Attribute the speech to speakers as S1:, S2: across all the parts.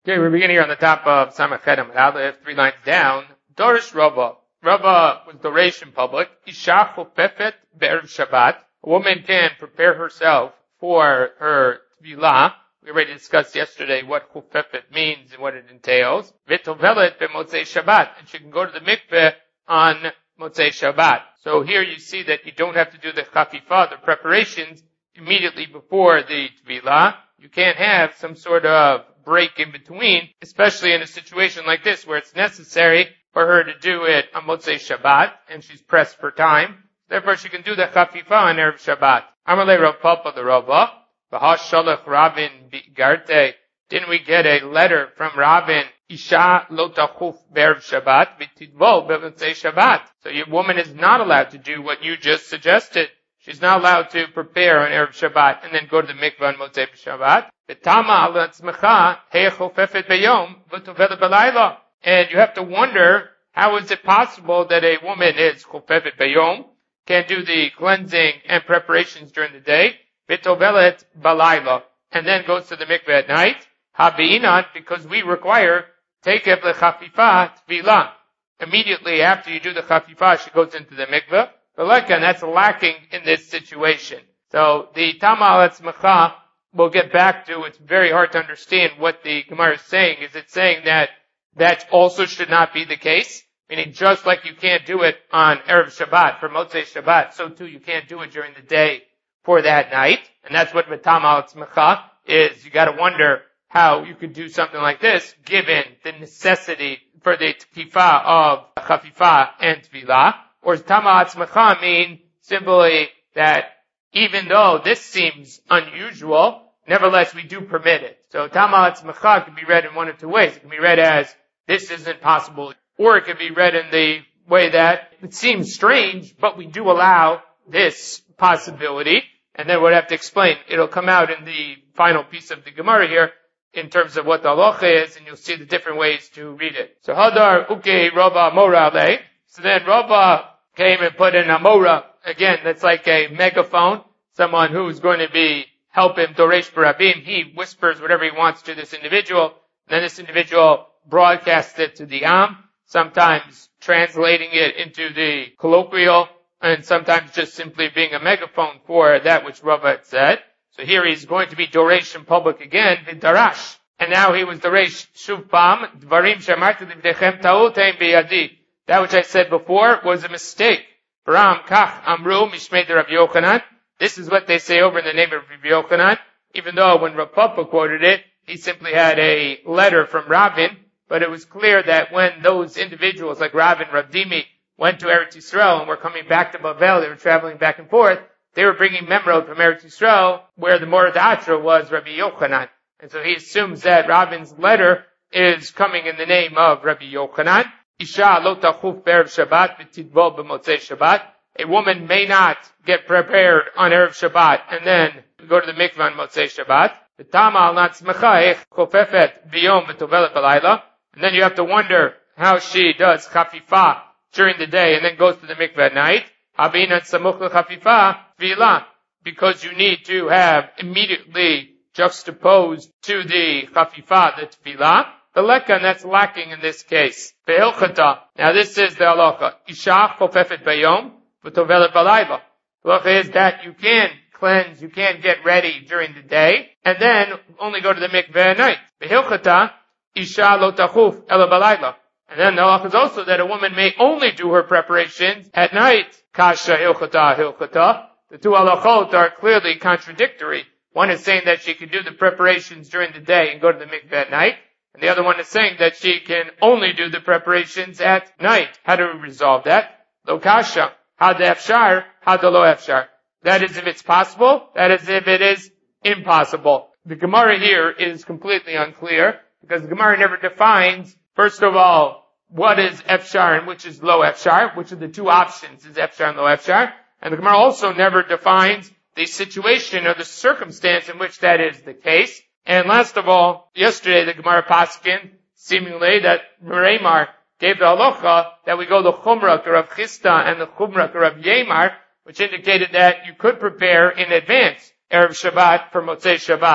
S1: Okay, we're beginning here on the top of Samach Chedem Aleph, 3 lines down. Dorish Rava. Rava was Doresh in public. Isha chofefet be'erev Shabbat. A woman can prepare herself for her tefillah. We already discussed yesterday what chofefet means and what it entails. V'tovelet be'motzei Shabbat. And she can go to the mikveh on Motzei Shabbat. So here you see that you don't have to do the chafifah, the preparations, immediately before the tefillah. You can't have some sort of break in between, especially in a situation like this where it's necessary for her to do it on Motzei Shabbat, and she's pressed for time. Therefore, she can do the chafifah on Erev Shabbat. Amalei Rav Papa the Rava, v'hash shalach Ravin bi'garte. Didn't we get a letter from Ravin? Isha lo tachuf be'erev Shabbat v'tidvol be'motzei Shabbat. So your woman is not allowed to do what you just suggested. She's not allowed to prepare on Erev Shabbat and then go to the mikvah on Motzei Shabbat. And you have to wonder, how is it possible that a woman is chofefet bayom, can do the cleansing and preparations during the day, v'tovelet balayla, and then goes to the mikveh at night? Habi'inat, because we require tekev lechafifa tefillah. Immediately after you do the chafifah, she goes into the mikveh. And that's lacking in this situation. So the Tama al-Atzmacha we'll get back to. It's very hard to understand what the Gemara is saying. Is it saying that that also should not be the case? Meaning just like you can't do it on Erev Shabbat, for Motzei Shabbat, so too you can't do it during the day for that night. And that's what Tama al-Atzmacha is. You gotta wonder how you could do something like this given the necessity for the Tkifa of Chafifah and Tvilah. Or does Tama Atzmacha mean simply that even though this seems unusual, nevertheless we do permit it. So Tama Atzmacha can be read in one of two ways. It can be read as, this isn't possible. Or it can be read in the way that it seems strange, but we do allow this possibility. And then we'll have to explain. It'll come out in the final piece of the Gemara here in terms of what the halacha is, and you'll see the different ways to read it. So Hadar Uke Rava Mora Ale. So then Rava came and put in a mora, again, that's like a megaphone, someone who's going to be helping Doresh Barabim. He whispers whatever he wants to this individual, and then this individual broadcasts it to the Am, sometimes translating it into the colloquial, and sometimes just simply being a megaphone for that which Rava had said. So here he's going to be Doresh in public again, Vidarash. And now he was Doresh Shuvpam, Dvarim Shamarti Livdechem Ta'utein Biyadi. That which I said before was a mistake. Baram Kach Amru Mishmei Rav Yochanan. This is what they say over in the name of Rav Yochanan, even though when Rav Papa quoted it, he simply had a letter from Ravin, but it was clear that when those individuals like Ravin, Rav Dimi, went to Eretz Yisrael and were coming back to Bavel, they were traveling back and forth, they were bringing memrod from Eretz Yisrael, where the Morad Atra was Rabbi Yochanan. And so he assumes that Ravin's letter is coming in the name of Rabbi Yochanan. Isha lo tachuf be'erev Shabbat v'tidvol b'motzei Shabbat. A woman may not get prepared on Erev Shabbat and then go to the mikveh on Motzei Shabbat. V'tama al natzmecha ech chofefet b'yom v'tovelet b'layla. And then you have to wonder how she does chafifah during the day and then goes to the mikveh at night. Habinat samuch l'chafifah tefillah. Because you need to have immediately juxtaposed to the chafifah the tefillah. The lekka, that's lacking in this case. Be'ilchata. Now this is the halacha. Isha chofefet bayom, v'tovelet balayla. The halacha is that you can cleanse, you can get ready during the day, and then only go to the mikveh at night. Be'ilchata, isha lo tachuf ela balayla. And then the halacha is also that a woman may only do her preparations at night. Kasha hilchata. The two halachot are clearly contradictory. One is saying that she can do the preparations during the day and go to the mikveh at night. And the other one is saying that she can only do the preparations at night. How do we resolve that? Lo kasha. Had efshar, had lo efshar. That is if it's possible, that is if it is impossible. The Gemara here is completely unclear, because the Gemara never defines, first of all, what is efshar and which is lo efshar, which are the two options, is efshar and lo efshar. And the Gemara also never defines the situation or the circumstance in which that is the case. And last of all, yesterday the Gemara Paskin, seemingly that Mereimar gave the halacha that we go the Chumrah to Rav Chisda and the Chumrah to Rav Yemar, which indicated that you could prepare in advance Erev Shabbat for Motzei Shabbat.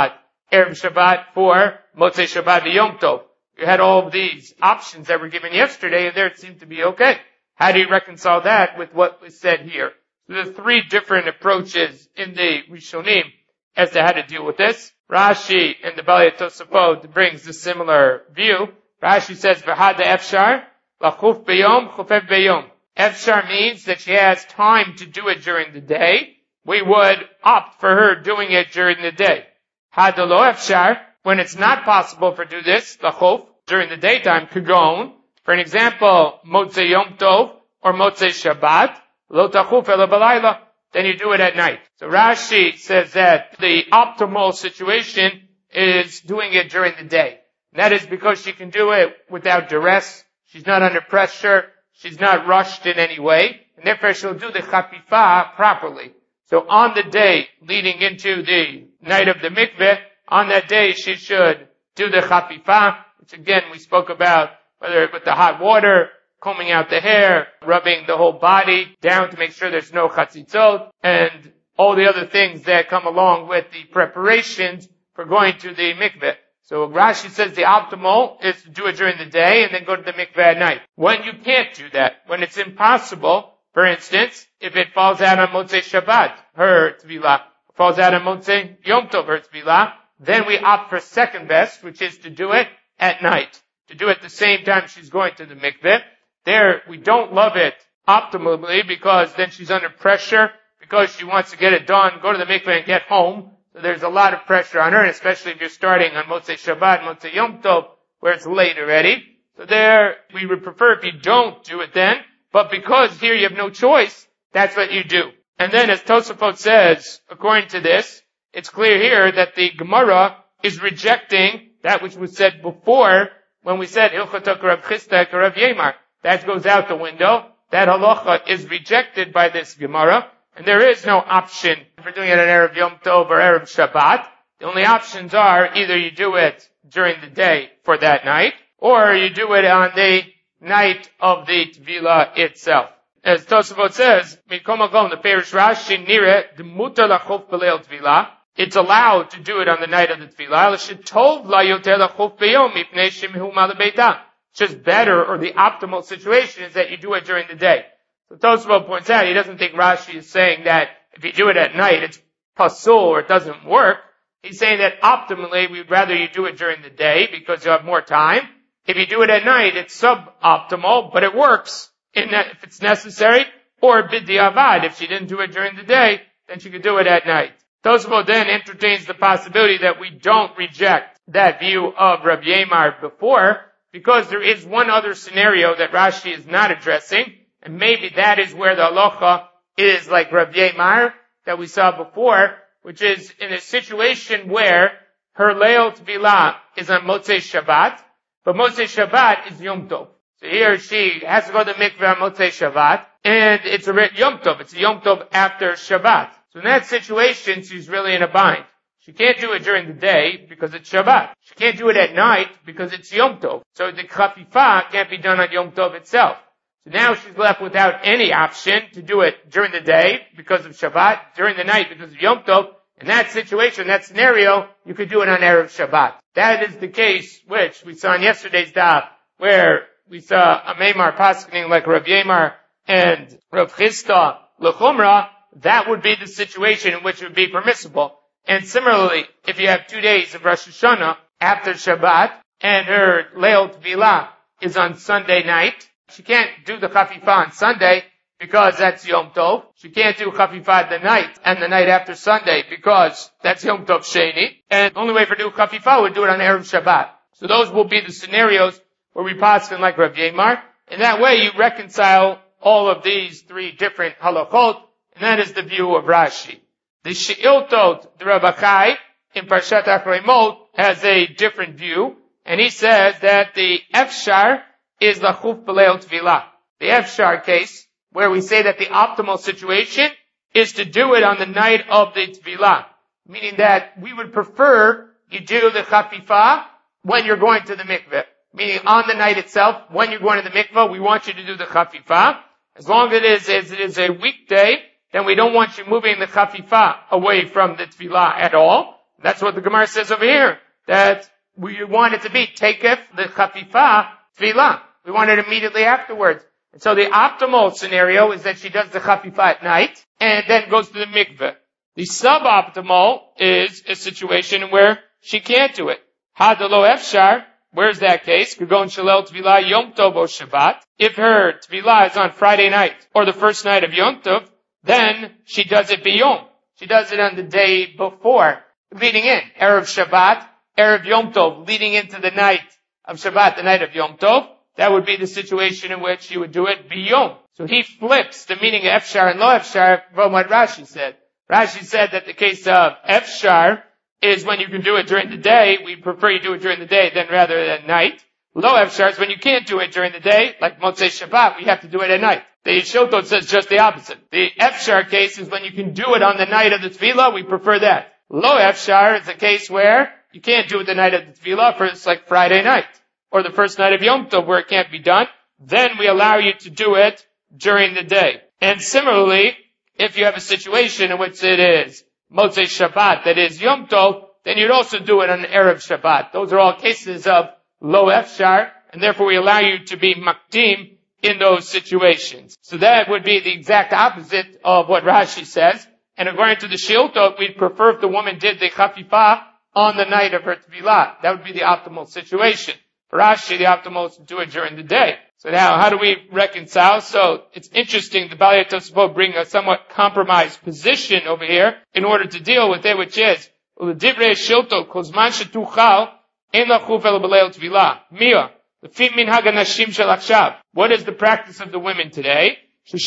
S1: Erev Shabbat for Motzei Shabbat Yom Tov. You had all of these options that were given yesterday, and there it seemed to be okay. How do you reconcile that with what was said here? So there are three different approaches in the Rishonim as to how to deal with this. Rashi and the Balei Tosafot brings a similar view. Rashi says, V'hada efshar, lachuf beyom, chufev beyom. Efshar means that she has time to do it during the day. We would opt for her doing it during the day. Hada lo efshar, when it's not possible for do this, lachuf, during the daytime, kagon. For an example, Motzei Yom Tov or Motzei Shabbat, lo tachuf ela balayla, then you do it at night. So Rashi says that the optimal situation is doing it during the day. And that is because she can do it without duress. She's not under pressure. She's not rushed in any way. And therefore she'll do the chafifah properly. So on the day leading into the night of the mikveh, on that day she should do the chafifah, which again we spoke about, whether with the hot water, combing out the hair, rubbing the whole body down to make sure there's no chatzitzot, and all the other things that come along with the preparations for going to the mikveh. So Rashi says the optimal is to do it during the day and then go to the mikveh at night. When you can't do that, when it's impossible, for instance, if it falls out on Motzei Shabbat, her tevilah, falls out on Motzei Yom Tov, her tevilah, then we opt for second best, which is to do it at night. To do it the same time she's going to the mikveh. There, we don't love it optimally because then she's under pressure because she wants to get it done, go to the mikveh and get home. So there's a lot of pressure on her, and especially if you're starting on Motzei Shabbat, Motzei Yom Tov, where it's late already. So there, we would prefer if you don't do it then, but because here you have no choice, that's what you do. And then as Tosafot says, according to this, it's clear here that the Gemara is rejecting that which was said before when we said Hilchot Rav Chisda Rav Yemar. That goes out the window. That halacha is rejected by this Gemara. And there is no option for doing it on Erev Yom Tov or Erev Shabbat. The only options are either you do it during the day for that night, or you do it on the night of the Tevilah itself. As Tosafot says, Mikom Agon, the Perish Rashi Nire, the Mutar Lachov B'Leil Tevilah, it's allowed to do it on the night of the Tevilah. L'shetov la yoter lachov b'yom mipnei shemihu malabeitam. It's just better, or the optimal situation is that you do it during the day. So Tosafot points out, he doesn't think Rashi is saying that if you do it at night, it's pasul or it doesn't work. He's saying that optimally, we'd rather you do it during the day because you have more time. If you do it at night, it's suboptimal, but it works if it's necessary. Or b'diavad, if she didn't do it during the day, then she could do it at night. Tosafot then entertains the possibility that we don't reject that view of Rav Yemar before, because there is one other scenario that Rashi is not addressing, and maybe that is where the halacha is like Rav Yemar that we saw before, which is in a situation where her Leil Tevilah is on Motzei Shabbat, but Motzei Shabbat is Yom Tov. So here she has to go to the mikveh on Motzei Shabbat, and it's a Yom Tov. It's a Yom Tov after Shabbat. So in that situation, she's really in a bind. She can't do it during the day because it's Shabbat. She can't do it at night because it's Yom Tov. So the chafifah can't be done on Yom Tov itself. So now she's left without any option to do it during the day because of Shabbat, during the night because of Yom Tov. In that situation, that scenario, you could do it on Erev Shabbat. That is the case which we saw in yesterday's daf, where we saw a Meimar paskening like Rav Yemar and Rav Chisda L'chumra. That would be the situation in which it would be permissible. And similarly, if you have 2 days of Rosh Hashanah after Shabbat, and her Leil Tevilah is on Sunday night, she can't do the Chafifah on Sunday because that's Yom Tov. She can't do Chafifah the night and the night after Sunday because that's Yom Tov Sheni. And the only way for do Chafifah would do it on Erev Shabbat. So those will be the scenarios where we paskin like Rav Yemar. In that way, you reconcile all of these three different halachot. And that is the view of Rashi. The She'iltot, the Rav Achai, in Parshat Achrei Mot, has a different view, and he says that the Efshar is the Chuf B'Leil Tevilah. The Efshar case, where we say that the optimal situation is to do it on the night of the Tevilah, meaning that we would prefer you do the Chafifah when you're going to the mikveh. Meaning on the night itself, when you're going to the mikveh, we want you to do the Chafifah. As long as it is a weekday, then we don't want you moving the Chafifah away from the Tevilah at all. That's what the Gemara says over here, that we want it to be Tekef the Chafifa Tefillah. We want it immediately afterwards. And so the optimal scenario is that she does the Chafifa at night and then goes to the mikveh. The suboptimal is a situation where she can't do it. Hadalo Efshar, where's that case? Kagon Shalel Tefillah Yom Tov or Shabbat. If her Tefillah is on Friday night or the first night of Yom Tov, then she does it biyom. She does it on the day before, leading in. Erev Shabbat, Erev Yom Tov, leading into the night of Shabbat, the night of Yom Tov. That would be the situation in which she would do it biyom. So he flips the meaning of Efshar and Lo Efshar from what Rashi said. Rashi said that the case of Efshar is when you can do it during the day. We prefer you do it during the day than rather than night. Lo Efshar is when you can't do it during the day, like Motzei Shabbat, we have to do it at night. The Shiltot says just the opposite. The Efshar case is when you can do it on the night of the Tefillah, we prefer that. Lo Efshar is a case where you can't do it the night of the Tefillah, for it's like Friday night, or the first night of Yom Tov where it can't be done. Then we allow you to do it during the day. And similarly, if you have a situation in which it is Motzei Shabbat, that is Yom Tov, then you'd also do it on Erev Shabbat. Those are all cases of Lo Efshar, and therefore we allow you to be makdim in those situations. So that would be the exact opposite of what Rashi says. And according to the Shiltot, we'd prefer if the woman did the Chafifah on the night of her Tefillah. That would be the optimal situation. For Rashi, the optimal is to do it during the day. So now, how do we reconcile? So, it's interesting, the Balei Tosafot bring a somewhat compromised position over here in order to deal with it, which is, L'divrei Shiltot, Kozman shetuchal, ein lachuf elo b'leil Tefillah. Mia. What is the practice of the women today?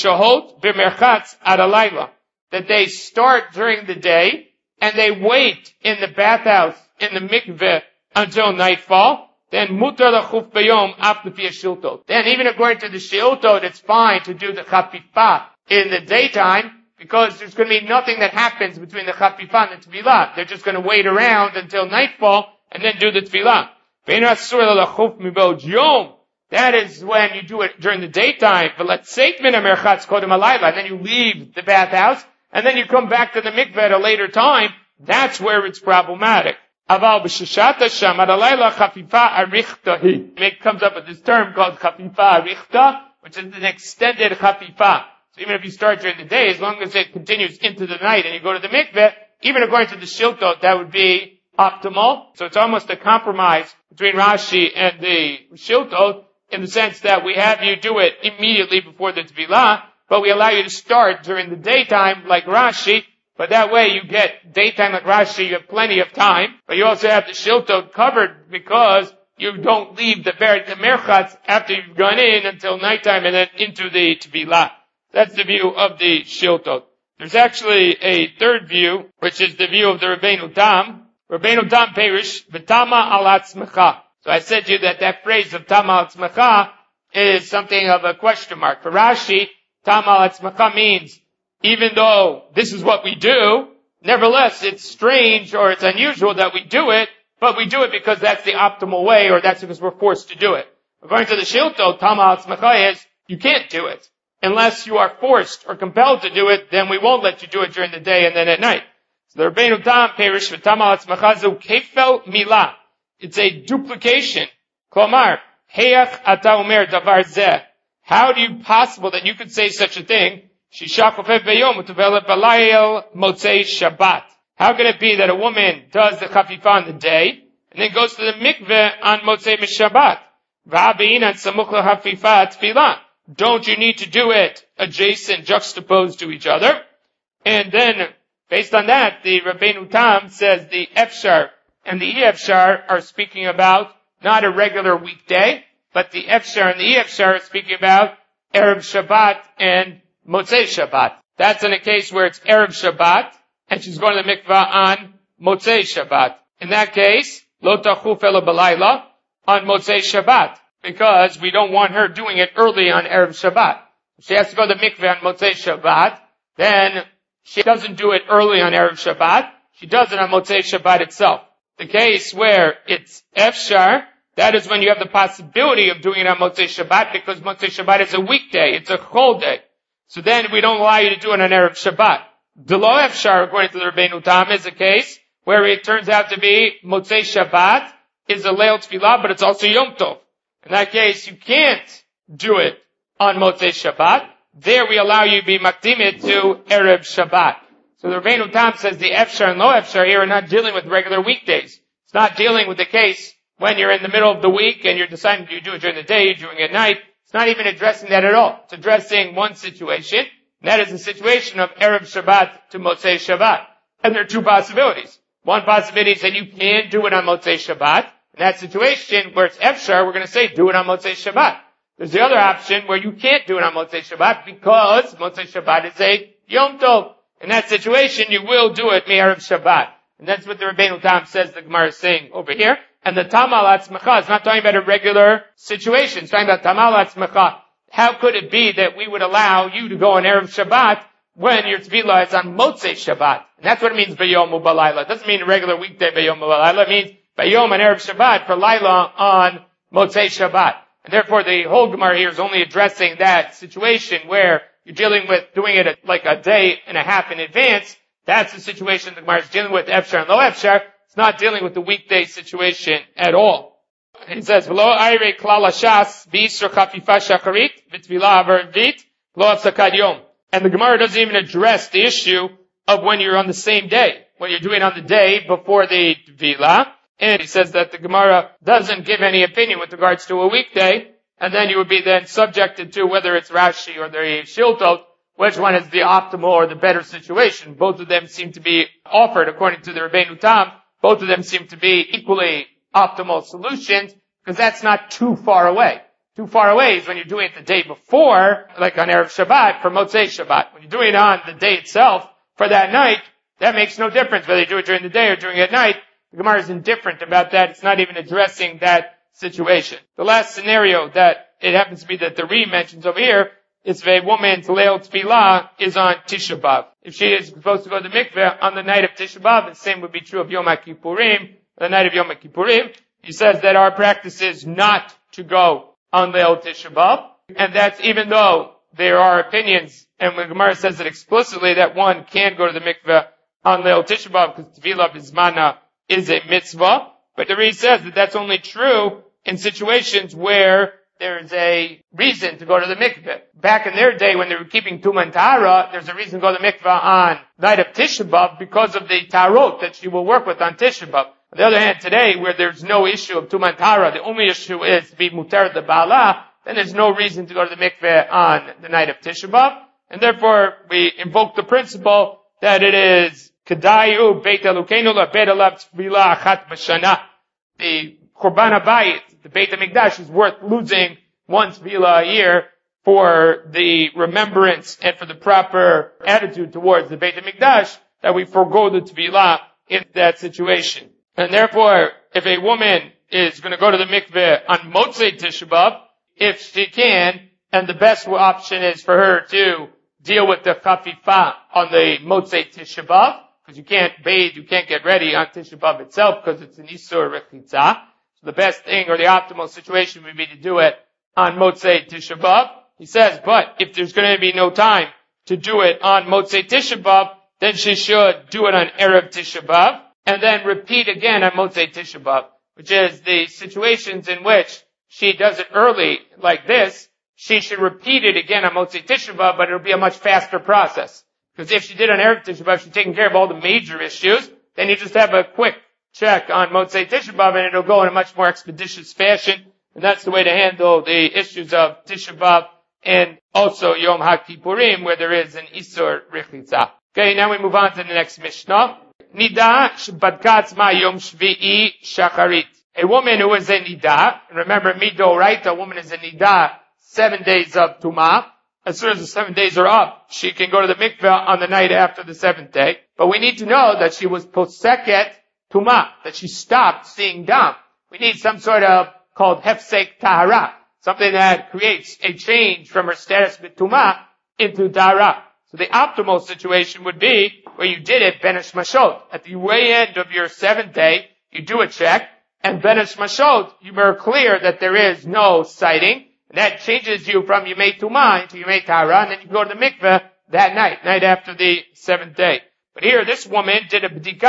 S1: That they start during the day and they wait in the bathhouse, in the mikveh, until nightfall. Then mutar lachuf b'yom after shiltot. Then even according to the shiltot, it's fine to do the chafifah in the daytime because there's going to be nothing that happens between the chafifah and the tefillah. They're just going to wait around until nightfall and then do the tefillah. That is when you do it during the daytime. But let's say and then you leave the bathhouse and then you come back to the mikveh at a later time. That's where it's problematic. It comes up with this term called chafifa arichta, which is an extended chafifa. So even if you start during the day, as long as it continues into the night and you go to the mikveh, even according to the shiltot, that would be optimal. So it's almost a compromise between Rashi and the Shiltot in the sense that we have you do it immediately before the Tefillah, but we allow you to start during the daytime like Rashi, but that way you get daytime like Rashi, you have plenty of time, but you also have the Shiltot covered because you don't leave the merchatz after you've gone in until nighttime and then into the Tefillah. That's the view of the Shiltot. There's actually a third view, which is the view of the Rabbeinu Tam. Rabbeinu Tam Perish, V'tama al atzmecha. So I said to you that phrase of Tama al atzmecha is something of a question mark. For Rashi, Tama al atzmecha means, even though this is what we do, nevertheless it's strange or it's unusual that we do it, but we do it because that's the optimal way or that's because we're forced to do it. According to the Shiltot, Tama al atzmecha is, you can't do it. Unless you are forced or compelled to do it, then we won't let you do it during the day and then at night. So the Rabbeinu Tam Perish V'tama al atzmecha zu kefel milah. It's a duplication. Klomar, Heach ata omer davar zeh. How do you possible that you could say such a thing? Shisha chofef b'yom u'tevelet b'layel motzei Shabbat. How can it be that a woman does the chafifah on the day and then goes to the mikveh on motzei Shabbat? V'abe'inan samuch l'chafifah tefillah. Don't you need to do it adjacent, juxtaposed to each other? And then, based on that, the Rabbeinu Tam says the Efshar and the E-Efshar are speaking about not a regular weekday, but the Efshar and the E-Efshar are speaking about Erev Shabbat and Motzei Shabbat. That's in a case where it's Erev Shabbat, and she's going to the mikvah on Motzei Shabbat. In that case, Lo tachuf elo b'layla on Motzei Shabbat, because we don't want her doing it early on Erev Shabbat. If she has to go to the mikveh on Motzei Shabbat, then she doesn't do it early on Erev Shabbat, she does it on Motzei Shabbat itself. The case where it's Efshar, that is when you have the possibility of doing it on Motzei Shabbat, because Motzei Shabbat is a weekday, it's a chol day. So then we don't allow you to do it on Erev Shabbat. The Lo Efshar, according to the Rabbeinu Tam, is a case where it turns out to be Motzei Shabbat is a Leil Tefillah, but it's also Yom Tov. In that case, you can't do it on Motzei Shabbat. There we allow you to be makdimit to Erev Shabbat. So the Rabbeinu Tam says the Efshar and Lo Efshar here are not dealing with regular weekdays. It's not dealing with the case when you're in the middle of the week and you're deciding do you do it during the day, you're doing it at night. It's not even addressing that at all. It's addressing one situation, and that is the situation of Erev Shabbat to Motzei Shabbat. And there are two possibilities. One possibility is that you can do it on Motzei Shabbat. In that situation where it's Efshar, we're going to say do it on Motzei Shabbat. There's the other option where you can't do it on Motzei Shabbat because Motzei Shabbat is a Yom Tov. In that situation, you will do it Me'erev Shabbat. And that's what the Rabbeinu Tam says the Gemara is saying over here. And the Tamal Atzmecha is not talking about a regular situation. It's talking about Tamal Atzmecha. How could it be that we would allow you to go on Erev Shabbat when your Tefillah is on Motzei Shabbat? And that's what it means Bayom U'Balayla. It doesn't mean a regular weekday Bayom U'Balayla. It means Bayom and Erev Shabbat for Laila on Motzei Shabbat. And therefore the whole Gemara here is only addressing that situation where you're dealing with doing it like a day and a half in advance. That's the situation the Gemara is dealing with Efshar and Lo Efshar. It's not dealing with the weekday situation at all. It says, V'lo ayre klal hashas b'isur chafifa shacharit v'tvilah v'rvit lo hafsakad yom. And the Gemara doesn't even address the issue of when you're on the same day, when you're doing it on the day before the tvilah. And he says that the Gemara doesn't give any opinion with regards to a weekday, and then you would be then subjected to whether it's Rashi or the Shiltot, which one is the optimal or the better situation. Both of them seem to be offered, according to the Rabbeinu Tam, both of them seem to be equally optimal solutions, because that's not too far away. Too far away is when you're doing it the day before, like on Erev Shabbat, for Motzei Shabbat. When you're doing it on the day itself, for that night, that makes no difference whether you do it during the day or during at night. The Gemara is indifferent about that. It's not even addressing that situation. The last scenario that it happens to be that the Ri mentions over here is if a woman's Leil Tefillah is on Tisha B'Av. If she is supposed to go to the mikveh on the night of Tisha B'Av, the same would be true of Yom HaKippurim, the night of Yom HaKippurim. He says that our practice is not to go on Leil Tisha B'Av, and that's even though there are opinions, and the Gemara says it explicitly that one can go to the mikveh on Leil Tisha B'Av because Tefillah B'Zmana is a mitzvah, but the Ri says that that's only true in situations where there's a reason to go to the mikveh. Back in their day when they were keeping Tumah and Tahara, there's a reason to go to the mikveh on night of Tisha B'Av because of the Tarot that she will work with on Tisha B'Av. On the other hand, today where there's no issue of Tumah and Tahara, the only issue is to be Muter the Ba'ala, then there's no reason to go to the mikveh on the night of Tisha B'Av, and therefore we invoke the principle that it is Kedayu Beit Elokeinu Labed Alav Tefillah Achat B'Shana. The Korban Habayit, the Beit HaMikdash, is worth losing one tefillah a year for the remembrance and for the proper attitude towards the Beit HaMikdash that we forego the tefillah in that situation. And therefore, if a woman is going to go to the mikveh on Motzei Tisha B'Av, if she can, and the best option is for her to deal with the chafifa on the Motzei Tisha B'Av, because you can't bathe, you can't get ready on Tisha B'Av itself because it's an Isur Rechitza. So the best thing or the optimal situation would be to do it on Motzei Tisha B'Av. He says, but if there's going to be no time to do it on Motzei Tisha B'Av, then she should do it on Erev Tisha B'Av, and then repeat again on Motzei Tisha B'Av, which is the situations in which she does it early like this, she should repeat it again on Motzei Tisha B'Av, but it'll be a much faster process. Because if she did on Erev Tisha B'Av, she's taking care of all the major issues, then you just have a quick check on Motzei Tisha B'Av and it'll go in a much more expeditious fashion. And that's the way to handle the issues of Tisha B'Av and also Yom HaKippurim where there is an Isur Rechitza. Okay, now we move on to the next Mishnah. Nida Shbadkat Ma Yom Shvi'i Shacharit. A woman who is a Nida, and remember Midoraita, a woman is a Nida 7 days of Tumah. As soon as the 7 days are up, she can go to the mikveh on the night after the 7th day. But we need to know that she was poseket Tumah, that she stopped seeing dam. We need some sort of called hefsek tahara, something that creates a change from her status with Tumah into tahara. So the optimal situation would be where you did it benesh mashot. At the way end of your 7th day, you do a check, and benesh mashot, you are clear that there is no sighting. And that changes you from Yemei Tumah into Yemei Tahara, and then you go to the mikveh that night after the 7th day. But here, this woman did a b'dikah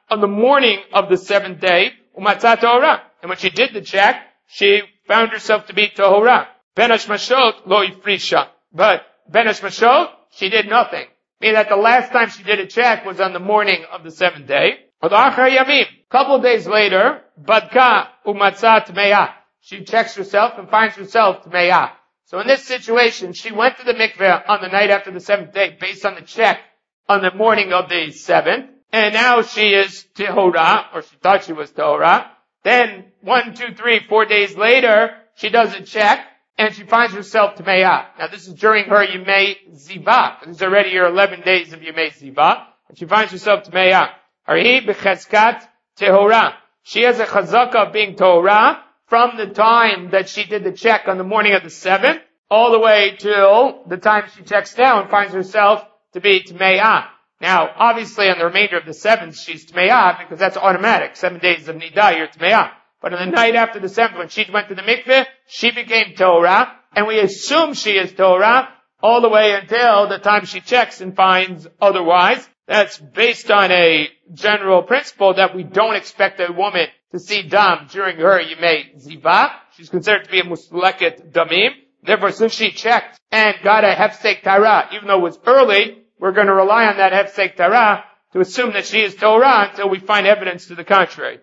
S1: on the morning of the seventh day, umatzah tahora. And when she did the check, she found herself to be tahora. Ben hashmashot lo ifrisha. But ben hashmashot, she did nothing. Meaning that the last time she did a check was on the morning of the seventh day. Couple of days later, badka umatzah tmeah. She checks herself and finds herself tmeah. So in this situation, she went to the mikveh on the night after the seventh day based on the check on the morning of the seventh. And now she is tehora, or she thought she was tehora. Then 1, 2, 3, 4 days later, she does a check and she finds herself tmeah. Now this is during her Yemei Ziva. This is already her 11 days of Yemei Ziva. And she finds herself tmeah. Hari b'chezkat tehora. She has a chazaka of being tehora from the time that she did the check on the morning of the seventh, all the way till the time she checks now and finds herself to be tmeah. Now, obviously on the remainder of the seventh, she's tmeah because that's automatic. 7 days of nidah, you're tmeah. But on the night after the seventh, when she went to the mikveh, she became tehora, and we assume she is tehora all the way until the time she checks and finds otherwise. That's based on a general principle that we don't expect a woman to see dam during her Yemei Ziva. She's considered to be a musleket damim. Therefore, since she checked and got a hefsek tara, even though it was early, we're going to rely on that hefsek tara to assume that she is Torah until we find evidence to the contrary.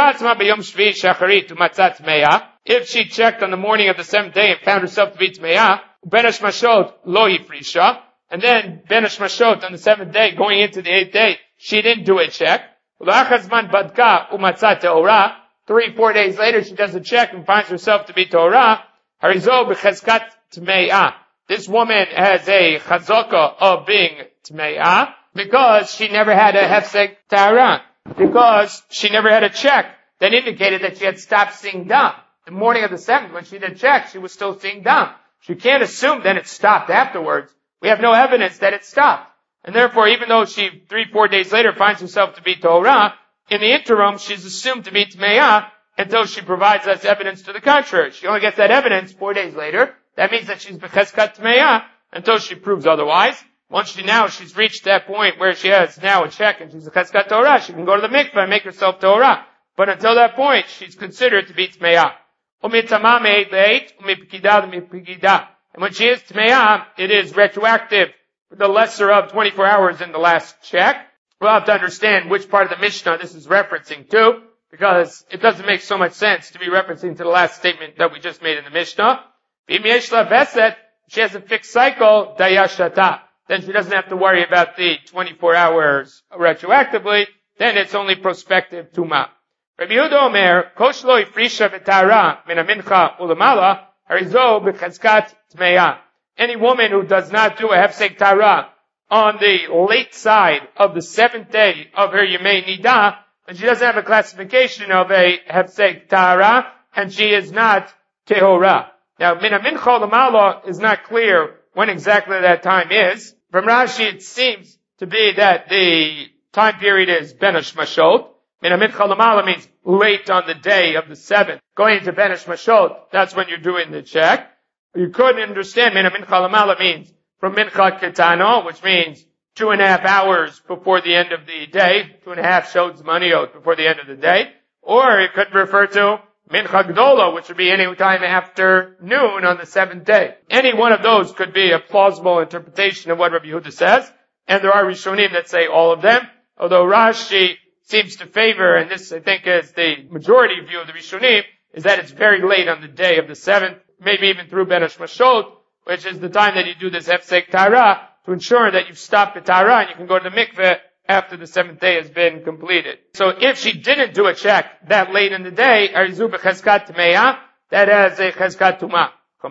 S1: If she checked on the morning of the seventh day and found herself to be tmeah, ben hashmashot lo ifrisha, and then ben hashmashot on the seventh day, going into the eighth day, she didn't do a check. 3-4 days later, she does a check and finds herself to be Torah. Harizo b'chezkat tmeah. This woman has a chazaka of being tmeah because she never had a hefsek tara, because she never had a check that indicated that she had stopped seeing dam. The morning of the seventh, when she did check, she was still seeing dam. She can't assume that it stopped afterwards. We have no evidence that it stopped. And therefore, even though she 3-4 days later finds herself to be Torah, in the interim, she's assumed to be Tmeah until she provides us evidence to the contrary. She only gets that evidence 4 days later. That means that she's Bechezkat Tmeah until she proves otherwise. Once she's reached that point where she has now a check and she's a Chezkat Torah, she can go to the mikveh and make herself Torah. But until that point, she's considered to be Tmeah. And when she is Tmeah, it is retroactive for the lesser of 24 hours in the last check. We'll have to understand which part of the Mishnah this is referencing to, because it doesn't make so much sense to be referencing to the last statement that we just made in the Mishnah. She has a fixed cycle, dayashata. Then she doesn't have to worry about the 24 hours retroactively. Then it's only prospective tuma. Rabbi Yehuda Omer, kosh lo ifrisha v'tara min hamincha ulamala, harizo b'chezkat tmeah. Any woman who does not do a hefsek tara on the late side of the seventh day of her Yemei Nidah, and she doesn't have a classification of a hefsek tara, and she is not tehora. Now, min hamincha ulamala is not clear when exactly that time is. From Rashi, it seems to be that the time period is ben hashmashot. Min hamincha ulamala means late on the day of the seventh. Going into ben hashmashot, that's when you're doing the check. You couldn't understand min hamincha ulamala means from mincha ketano, which means 2.5 hours before the end of the day, 2.5 shod zmaniot before the end of the day, or it could refer to mincha gdola, which would be any time after noon on the seventh day. Any one of those could be a plausible interpretation of what Rabbi Yehuda says, and there are Rishonim that say all of them, although Rashi seems to favor, and this I think is the majority view of the Rishonim, is that it's very late on the day of the seventh, maybe even through Ben Hashmashot, which is the time that you do this Hefsek Tara, to ensure that you've stopped the Tara and you can go to the mikveh after the seventh day has been completed. So if she didn't do a check that late in the day, Arizu b'chezkat tmeah, that has a chezkat tumah.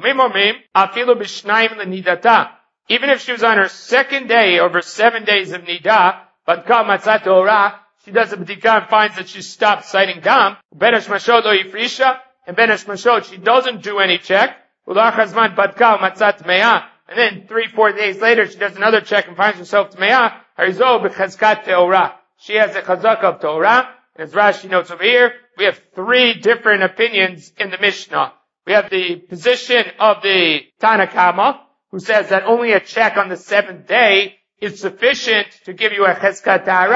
S1: Even if she was on her second day over 7 days of nidah, but kal matzat torah, she does a b'dikah and finds that she stopped citing dam, ben hashmashot lo yifrisha, and ben hashmashot, she doesn't do any check, ulach hazman badkal matzat tmeah, and then 3-4 days later she does another check and finds herself tmeah, harizo b'chezkat teorah. She has a chazak of Torah, and as Rashi notes over here, we have 3 different opinions in the Mishnah. We have the position of the Tanakama, who says that only a check on the 7th day is sufficient to give you a chezkat ta'ara.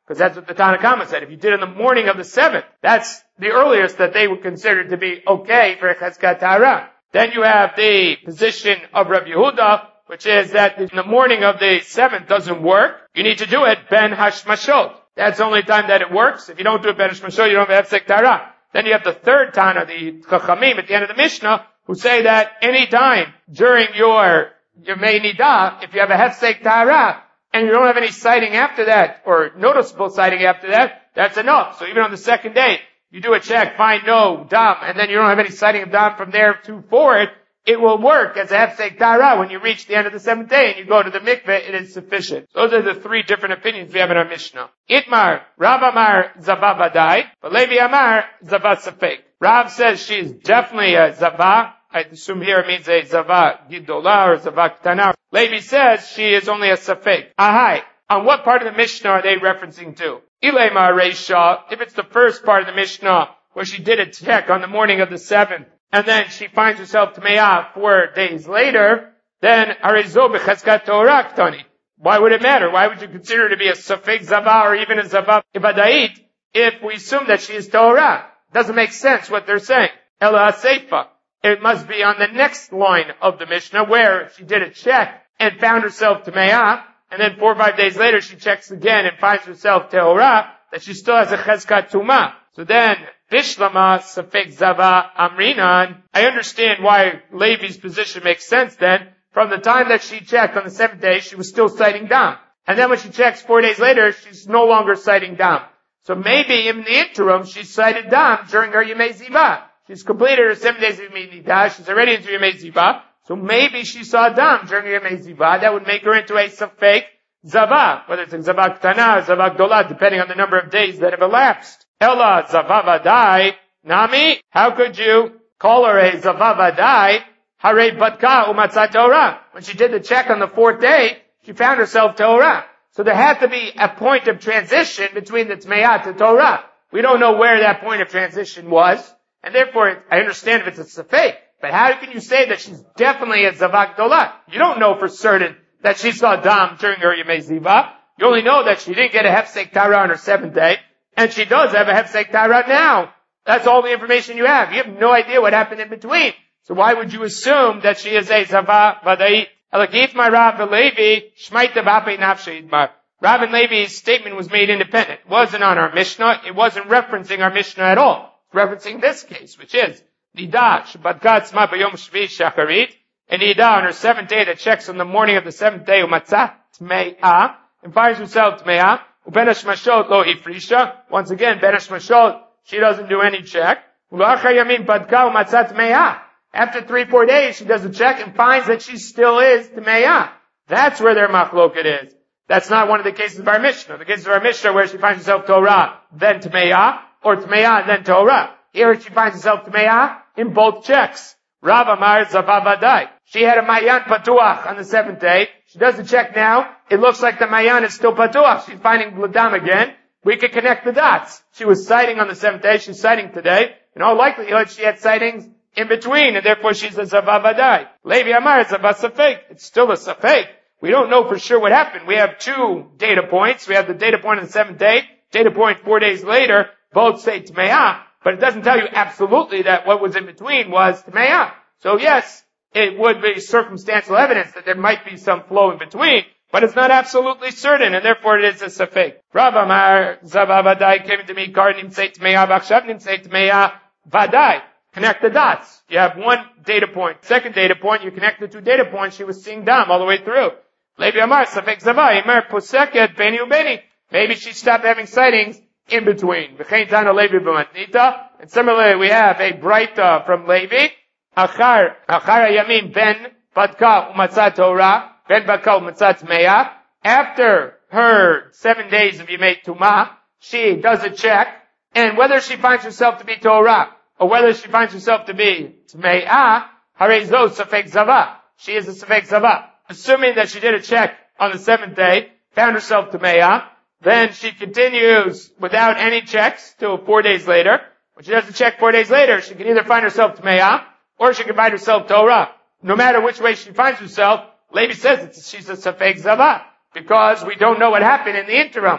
S1: Because that's what the Tanna Kama said. If you did it in the morning of the 7th, that's the earliest that they would consider to be okay for a Chazkat Tahara. Then you have the position of Rabbi Yehuda, which is that in the morning of the 7th doesn't work. You need to do it Ben Hashmashot. That's the only time that it works. If you don't do it Ben Hashmashot, you don't have Hefsek Tahara. Then you have the third Tana, the Chachamim at the end of the Mishnah, who say that any time during your Mei Nidah, if you have a Hefsek Tahara, and you don't have any sighting after that, or noticeable sighting after that, that's enough. So even on the second day, you do a check, find no dam, and then you don't have any sighting of dam from there to forward, it will work as a hefsek tahara. When you reach the end of the 7th day and you go to the mikveh, it is sufficient. Those are the 3 different opinions we have in our Mishnah. Itmar, Rav Amar Zava Vadai, but Levi Amar Zava Safek. Rav says she is definitely a Zava. I assume here it means a Zava Gidola or Zava Ktana. Levi says she is only a Safek. Ahai. On what part of the Mishnah are they referencing to? Ilema Reisha, if it's the first part of the Mishnah, where she did a check on the morning of the 7th, and then she finds herself Tmeah 4 days later, then Arizo B'chazkat Torah Ktani. Why would it matter? Why would you consider it to be a Safek Zava or even a Zava Ibadait if we assume that she is Torah? Doesn't make sense what they're saying. Ela Seifa. It must be on the next line of the Mishnah where she did a check and found herself Tmeah, and then 4 or 5 days later she checks again and finds herself Tehorah, that she still has a Chazkat Tumah. So then, Bishlama Safek Zava Amrinan, I understand why Levi's position makes sense then. From the time that she checked on the 7th day, she was still sighting dam. And then when she checks 4 days later, she's no longer sighting dam. So maybe in the interim, she sighted dam during her Yemei Ziva. She's completed her 7 days of Yemei Nidah, she's already into Yemei Ziva. So maybe she saw dam during Yemei Ziva. That would make her into a Safek Zava, whether it's a Zava Ktana or Zava Gdola, depending on the number of days that have elapsed. Ella Zava Vadai, Nami, how could you call her a Zava Vadai? Hare Batka Umatzat Torah. When she did the check on the 4th day, she found herself Torah. So there had to be a point of transition between the Tmeah to Torah. We don't know where that point of transition was, and therefore I understand if it's a Safek. But how can you say that she's definitely a Zava Gdola? You don't know for certain that she saw dam during her Yemei Ziva. You only know that she didn't get a Hefsek Tahara on her 7th day, and she does have a Hefsek Tahara now. That's all the information you have. You have no idea what happened in between. So why would you assume that she is a Zava Vadai? Elakif my Rav and Levi, Shmaita Bape Nafshe Idmar. Rav and Levi's statement was made independent. It wasn't on our Mishnah. It wasn't referencing our Mishnah at all. It's referencing this case, which is Nidah Shabbat Tzma B'Yom Shvi Shacharit, and Nidah on her 7th day that checks on the morning of the 7th day, Umatzah Tme'ah, and finds herself Tme'ah, Uben Hashmashot Lo Ifrisha. Once again, Ben Hashmashot, she doesn't do any check. Ulachar Yamin Badka Umatzah Tme'ah. After 3-4 days, she does a check and finds that she still is Tme'ah. That's where their machloket is. That's not one of the cases of our Mishnah. The cases of our Mishnah where she finds herself Torah, then Tme'ah, or Tme'ah, then Torah. Here she finds herself Tme'ah in both checks. Rav Amar Zavavadai. She had a Mayan Patuach on the 7th day. She does the check now. It looks like the Mayan is still Patuach. She's finding Bladam again. We could connect the dots. She was sighting on the 7th day. She's sighting today. In all likelihood, she had sightings in between, and therefore she's a Zavavadai. Levi Amar Zavah Safek. It's still a Safek. We don't know for sure what happened. We have 2 data points. We have the data point on the 7th day, data point 4 days later. Both say Tme'ah, but it doesn't tell you absolutely that what was in between was Tme'ah. So yes, it would be circumstantial evidence that there might be some flow in between, but it's not absolutely certain, and therefore it is a Safek. Rav Amar Zavavadai came to me, Kar Nimtzei Tme'ah, Vachshav Nimtzei Tme'ah Vadai. Connect the dots. You have 1 data point. Second data point, you connect the 2 data points. She was seeing dam all the way through. Levi Amar, Safek Zavai, Imer Poseket, Beni Ubeni. Maybe she stopped having sightings in between. V'chein Tana Levi B'matnita. And similarly, we have a Braita from Levi. Achar Yamin Ben Badka Umatzat Torah, Ben Badka Umatzat Tme'ah. After her 7 days of Yemei Tumah, she does a check, and whether she finds herself to be Torah, or whether she finds herself to be Tme'ah, Harezo Safek Zava. She is a Safek Zava. Assuming that she did a check on the 7th day, found herself Tme'ah, then she continues without any checks till 4 days later. When she does the check 4 days later, she can either find herself Tme'ah, or she can find herself Torah. No matter which way she finds herself, Levi says she's a Safek Zava, because we don't know what happened in the interim.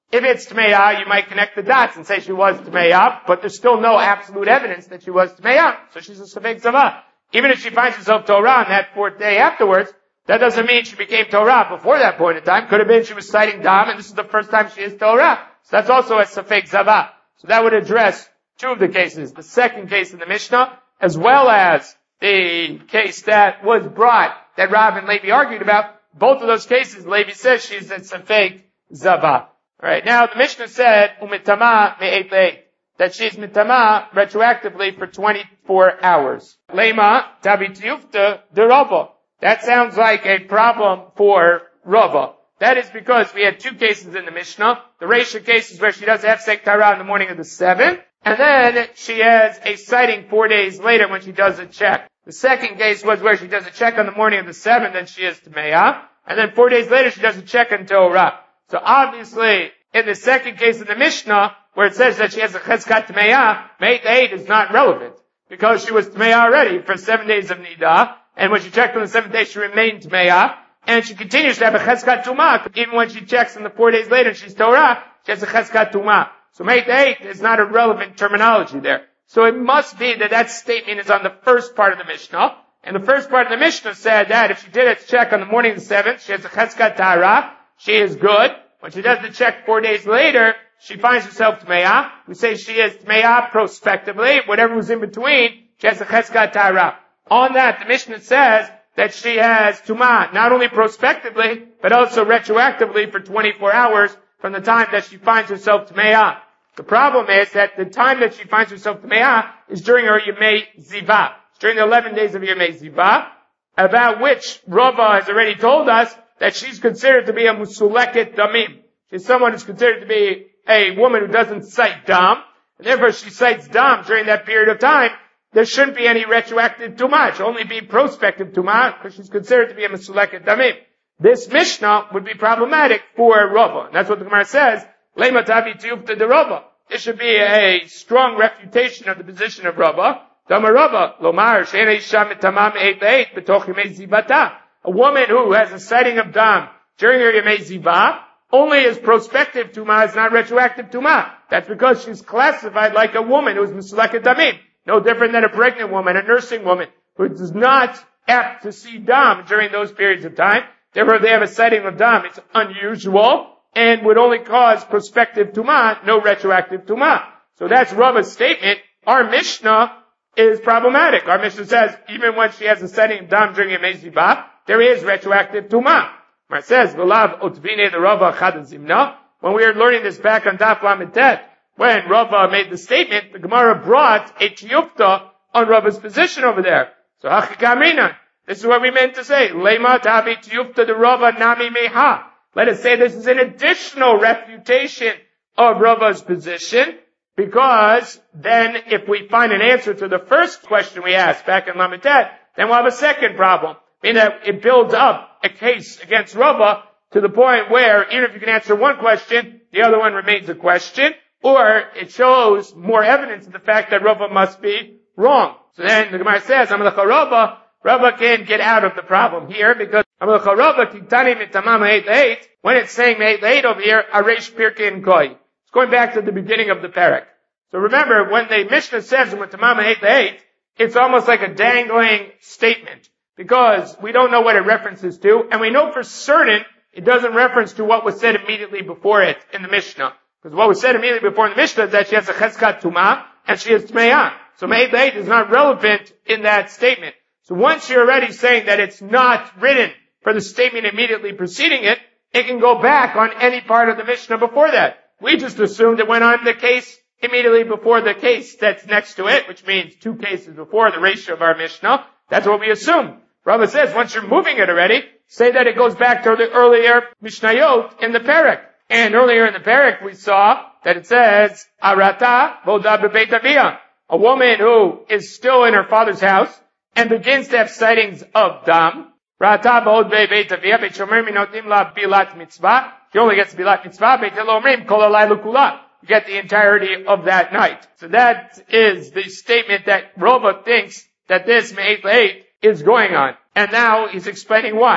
S1: If it's Tmeya, you might connect the dots and say she was Tmeya, but there's still no absolute evidence that she was Tmeya. So she's a Safek Zava. Even if she finds herself Torah on that fourth day afterwards, that doesn't mean she became Torah before that point in time. Could have been she was citing Dam, and this is the first time she is Torah. So that's also a Safek Zava. So that would address two of the cases. The second case in the Mishnah, as well as the case that was brought, that Rav and Levi argued about. Both of those cases, Levi says she's a Safek Zava. Alright, now the Mishnah said, Umitama me'et le'et, that she's mitama retroactively for 24 hours. Lema tabitiyufta de Rava. That sounds like a problem for Rava. That is because we had two cases in the Mishnah. The Reisha case is where she does Hefsek Tara in the morning of the 7th, and then she has a sighting 4 days later when she does a check. The second case was where she does a check on the morning of the 7th, and she is Tmeya, and then 4 days later she does a check on Torah. So obviously, in the second case in the Mishnah, where it says that she has a Cheskat Tmeya, Me'et Le'et is not relevant, because she was Tmeya already for 7 days of Nida, and when she checked on the 7th day she remained Tmeya, and she continues to have a Cheskat Tumah, even when she checks on the 4 days later and she's Torah, she has a Cheskat Tumah. So Me'et Le'et is not a relevant terminology there. So it must be that that statement is on the first part of the Mishnah, and the first part of the Mishnah said that if she did a check on the morning of the 7th, she has a Cheskat Tara, she is good. When she does the check 4 days later, she finds herself Tmeya. We say she is Tmeya prospectively. Whatever was in between, she has a Cheskat Tara. On that, the Mishnah says that she has Tumah, not only prospectively, but also retroactively for 24 hours from the time that she finds herself Tmeya. The problem is that the time that she finds herself Tmeya is during her Yemei Ziva. It's during the 11 days of Yemei Ziva, about which Rava has already told us that she's considered to be a Musuleket Damim. She's someone who's considered to be a woman who doesn't cite Dam, and therefore she cites Dam during that period of time. There shouldn't be any retroactive Tumah. It should only be prospective Tumah, because she's considered to be a Musuleket Damim. This Mishnah would be problematic for Rava. And that's what the Gemara says, Lema Tavi Tiyufta de Rava. This should be a strong refutation of the position of Rava. Dama Rava, Lomar, She'ena Isha Mitamam Me'et Le'et, B'toch Yemei Zivata. A woman who has a sighting of Dam during her Yemei Ziva only is prospective Tumah, is not retroactive Tumah. That's because she's classified like a woman who is Musuleket Damim. No different than a pregnant woman, a nursing woman, who is not apt to see Dam during those periods of time. Therefore, they have a sighting of Dam. It's unusual and would only cause prospective Tumah, no retroactive Tumah. So that's Rava's statement. Our Mishnah is problematic. Our Mishnah says, even when she has a sighting of Dam during Yemei Ziva, there is retroactive Tumah. It says, V'lav otvine the Rava chad zimna. When we were learning this back on Daf Lamed Tet, when Rava made the statement, the Gemara brought a tiyufta on Rava's position over there. So hachikamrina. This is what we meant to say. Lema tabi tiyufta de Rava nami meha. Let us say this is an additional refutation of Rava's position, because then if we find an answer to the first question we asked back in Lamed Tet, then we'll have a second problem. Meaning that it builds up a case against Rava to the point where even if you can answer one question, the other one remains a question, or it shows more evidence of the fact that Rava must be wrong. So then the Gemara says, Amalecha Rava can get out of the problem here, because Amalecha Rava kitani mitamam me'et le'et, when it's saying me'et le'et over here, areish pirkin koi. It's going back to the beginning of the parak. So remember, when the Mishnah says mitamam me'et le'et, it's almost like a dangling statement, because we don't know what it references to, and we know for certain it doesn't reference to what was said immediately before it in the Mishnah. Because what was said immediately before in the Mishnah is that she has a Cheskat Tumah, and she has Tmeya. So Me'et Le'et is not relevant in that statement. So once you're already saying that it's not written for the statement immediately preceding it, it can go back on any part of the Mishnah before that. We just assumed it went on the case immediately before the case that's next to it, which means two cases before the ratio of our Mishnah. That's what we assume. Rava says, once you're moving it already, say that it goes back to the earlier Mishnayot in the Perek. And earlier in the Perek we saw that it says, Arata voda bebeit avia. A woman who is still in her father's house and begins to have sightings of Dam. Rata vod bebeit avia, beit shomer minotim la bilat mitzvah. She only gets bilat mitzvah, beit elomrim kol alaylu kula. You get the entirety of that night. So that is the statement that Rava thinks that this Me'et Le'et is going on. And now he's explaining why.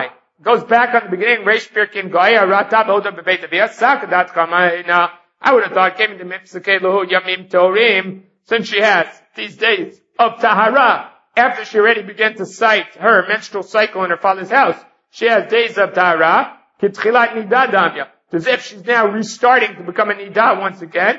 S1: goes back on the beginning, Reish Pirkin Goya, Ratab Oda Bebeit Aviyah, Sakadat Kamayna. I would have thought came into Mipsakei Lahu Yamim Torim, since she has these days of Tahara, after she already began to cite her menstrual cycle in her father's house. She has days of Tahara, Kitchilat Nida Damya. As if she's now restarting to become a Nida once again.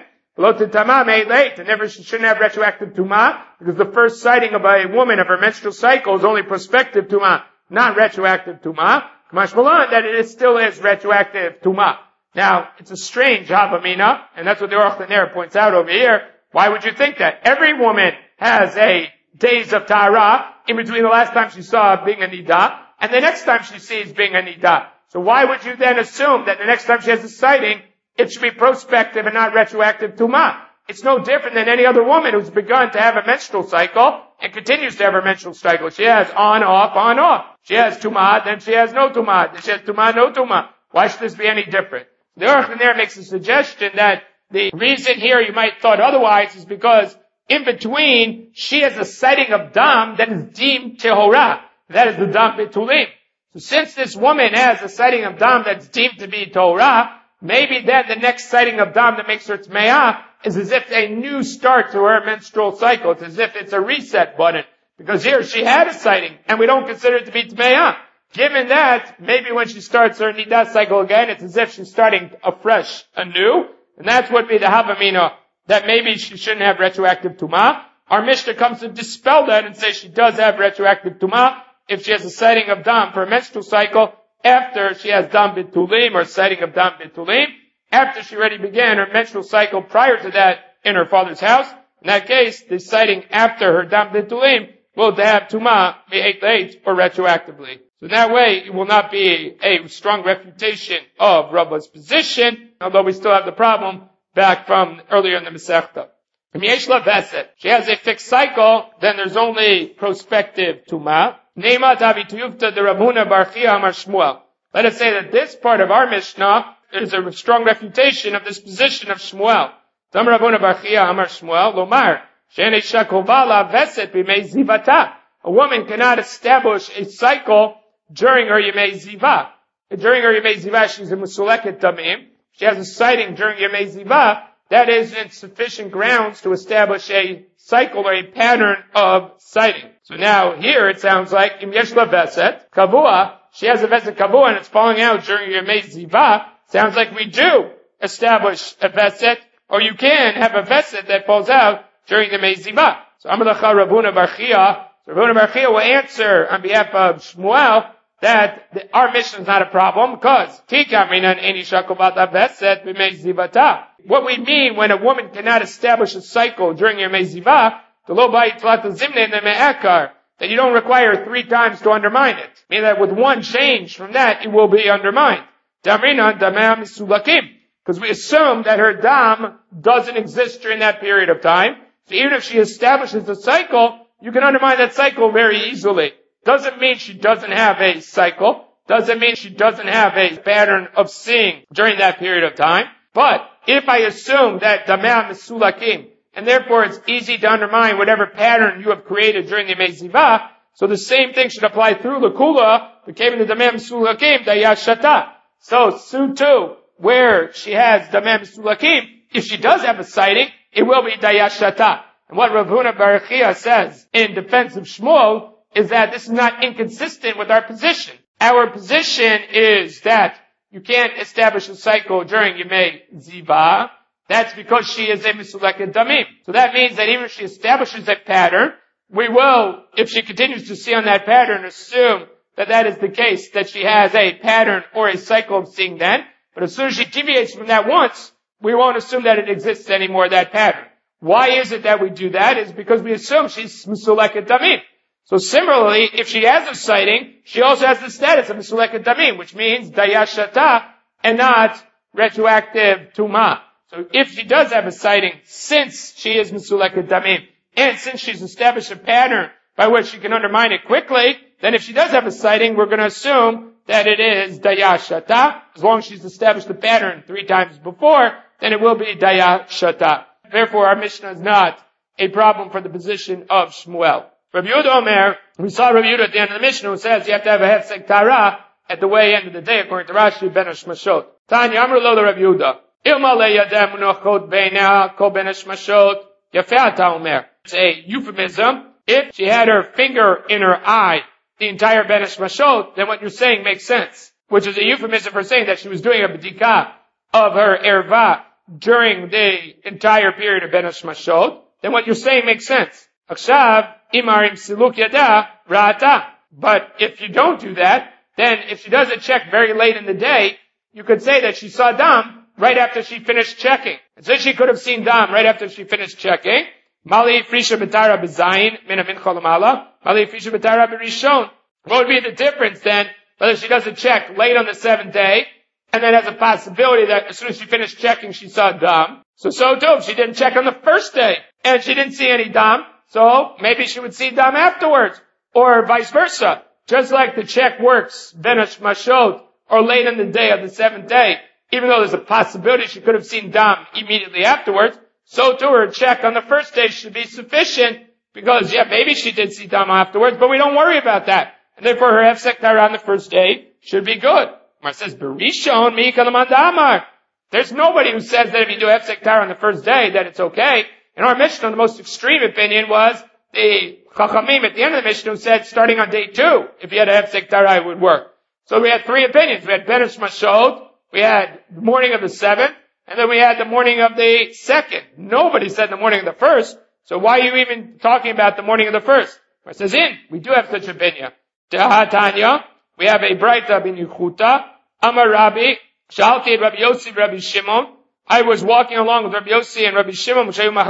S1: And never, she shouldn't have retroactive Tumah, because the first citing of a woman of her menstrual cycle is only prospective Tumah, not retroactive Tumah. Mashmalan, that it still is retroactive Tumah. Now, it's a strange Havamina, and that's what the Aruch LaNer points out over here. Why would you think that? Every woman has a days of Tahara in between the last time she saw being a Nida and the next time she sees being a Nida. So why would you then assume that the next time she has a sighting, it should be prospective and not retroactive Tumah? It's no different than any other woman who's begun to have a menstrual cycle and continues to have her menstrual cycle. She has on, off. She has Tumah, then she has no Tumah. Then she has Tumah, no Tumah. Why should this be any different? The Aruch LaNer makes a suggestion that the reason here you might thought otherwise is because in between she has a sighting of Dam that is deemed Tehorah. That is the Dam Betulim. So since this woman has a sighting of Dam that's deemed to be Torah, maybe then the next sighting of Dam that makes her Tmeah is as if a new start to her menstrual cycle. It's as if it's a reset button. Because here she had a sighting, and we don't consider it to be Tmeah. Given that, maybe when she starts her Nidah cycle again, it's as if she's starting afresh, anew. And that's what would be the Havamina, that maybe she shouldn't have retroactive Tumah. Our Mishnah comes to dispel that and say she does have retroactive Tumah if she has a sighting of Dam for a menstrual cycle after she has Dam Bitulim or sighting of Dam Bitulim, after she already began her menstrual cycle prior to that in her father's house. In that case, the sighting after her Dam Bitulim will have Tumah be 8 or retroactively. So that way, it will not be a strong refutation of Rabba's position, although we still have the problem back from earlier in the Masechta. She has a fixed cycle, then there's only prospective Tumah. Let us say that this part of our Mishnah is a strong refutation of this position of Shmuel. A woman cannot establish a cycle during her Yemei Ziva. During her Yemei Ziva, she's a Musuleket Damim. She has a sighting during Yemei Ziva. That is insufficient grounds to establish a cycle or a pattern of sighting. So now here it sounds like Im Yesh La Veset Kavua, she has a Veset Kavua and it's falling out during Yemei Ziva. Sounds like we do establish a Veset, or you can have a Veset that falls out during the Yemei Ziva. So Amar Lacha Ravuna Bar Chia, Ravuna Bar Chia will answer on behalf of Shmuel that our mission is not a problem because what we mean when a woman cannot establish a cycle during your Mezivah, that you don't require 3 times to undermine it. Meaning that with one change from that, it will be undermined. Because we assume that her dam doesn't exist during that period of time. So even if she establishes a cycle, you can undermine that cycle very easily. Doesn't mean she doesn't have a cycle. Doesn't mean she doesn't have a pattern of seeing during that period of time. But if I assume that Dameh Misulakim, and therefore it's easy to undermine whatever pattern you have created during the Mezivah, so the same thing should apply through the Kula, became the Dameh Misulakim, Dayashata. So, Su 2, where she has Dameh Misulakim, if she does have a sighting, it will be Dayashata. And what Ravuna Bar Chia says in defense of Shmuel is that this is not inconsistent with our position. Our position is that you can't establish a cycle during Yemei Ziva. That's because she is a Misuleket Damim. So that means that even if she establishes a pattern, we will, if she continues to see on that pattern, assume that that is the case, that she has a pattern or a cycle of seeing then. But as soon as she deviates from that once, we won't assume that it exists anymore, that pattern. Why is it that we do that? Is because we assume she's Misuleket Damim. So similarly, if she has a sighting, she also has the status of Misuleket Damim, which means Dayashata and not retroactive Tumah. So if she does have a sighting, since she is Misuleket Damim, and since she's established a pattern by which she can undermine it quickly, then if she does have a sighting, we're going to assume that it is Dayashata. As long as she's established the pattern 3 times before, then it will be Dayashata. Therefore, our Mishnah is not a problem for the position of Shmuel. Rabbi Yehuda Omer, we saw Rabbi Yehuda at the end of the Mishnah who says you have to have a hefsek tara at the way end of the day, according to Rashi, ben hashmashot. Tanya Amar lo Rav Yehuda. Ilma le yadem unochot beina kol ben hashmashot. Yafeh omer. It's a euphemism. If she had her finger in her eye the entire ben hashmashot, then what you're saying makes sense. Which is a euphemism for saying that she was doing a b'dika of her erva during the entire period of ben hashmashot. Then what you're saying makes sense. Akshav imarim siluk yada ra'ata. But if you don't do that, then if she does a check very late in the day, you could say that she saw dam right after she finished checking. And since she could have seen dam right after she finished checking, Mali Frisha B'tara B'zayin Mina Min Cholamala, Mali Frisha B'tara B'rishon. What would be the difference then, whether she does a check late on the 7th day, and then has a possibility that as soon as she finished checking she saw dam. So too, if she didn't check on the first day, and she didn't see any dam, so maybe she would see dam afterwards. Or vice versa. Just like the check works, ben hashmashot, or late in the day of the 7th day, even though there's a possibility she could have seen dam immediately afterwards, so too her check on the first day should be sufficient, because maybe she did see dam afterwards, but we don't worry about that. And therefore her hefsek tara on the first day should be good. Mar says, Berishon mi kalaman damar. There's nobody who says that if you do hefsek tara on the first day, that it's okay. In our Mishnah, the most extreme opinion was the Chachamim at the end of the Mishnah who said starting on day 2, if you had a hefsek tara, it would work. So we had 3 opinions. We had ben hashmashot, we had the morning of the 7th, and then we had the morning of the 2nd. Nobody said the morning of the 1st, so why are you even talking about the morning of the 1st? It says we do have such opinion. Tanya, we have a Braita bin Yechuta, Amar Rabbi, Shalti Rabbi Yossi, Rabbi Shimon. I was walking along with Rabbi Yossi and Rabbi Shimon,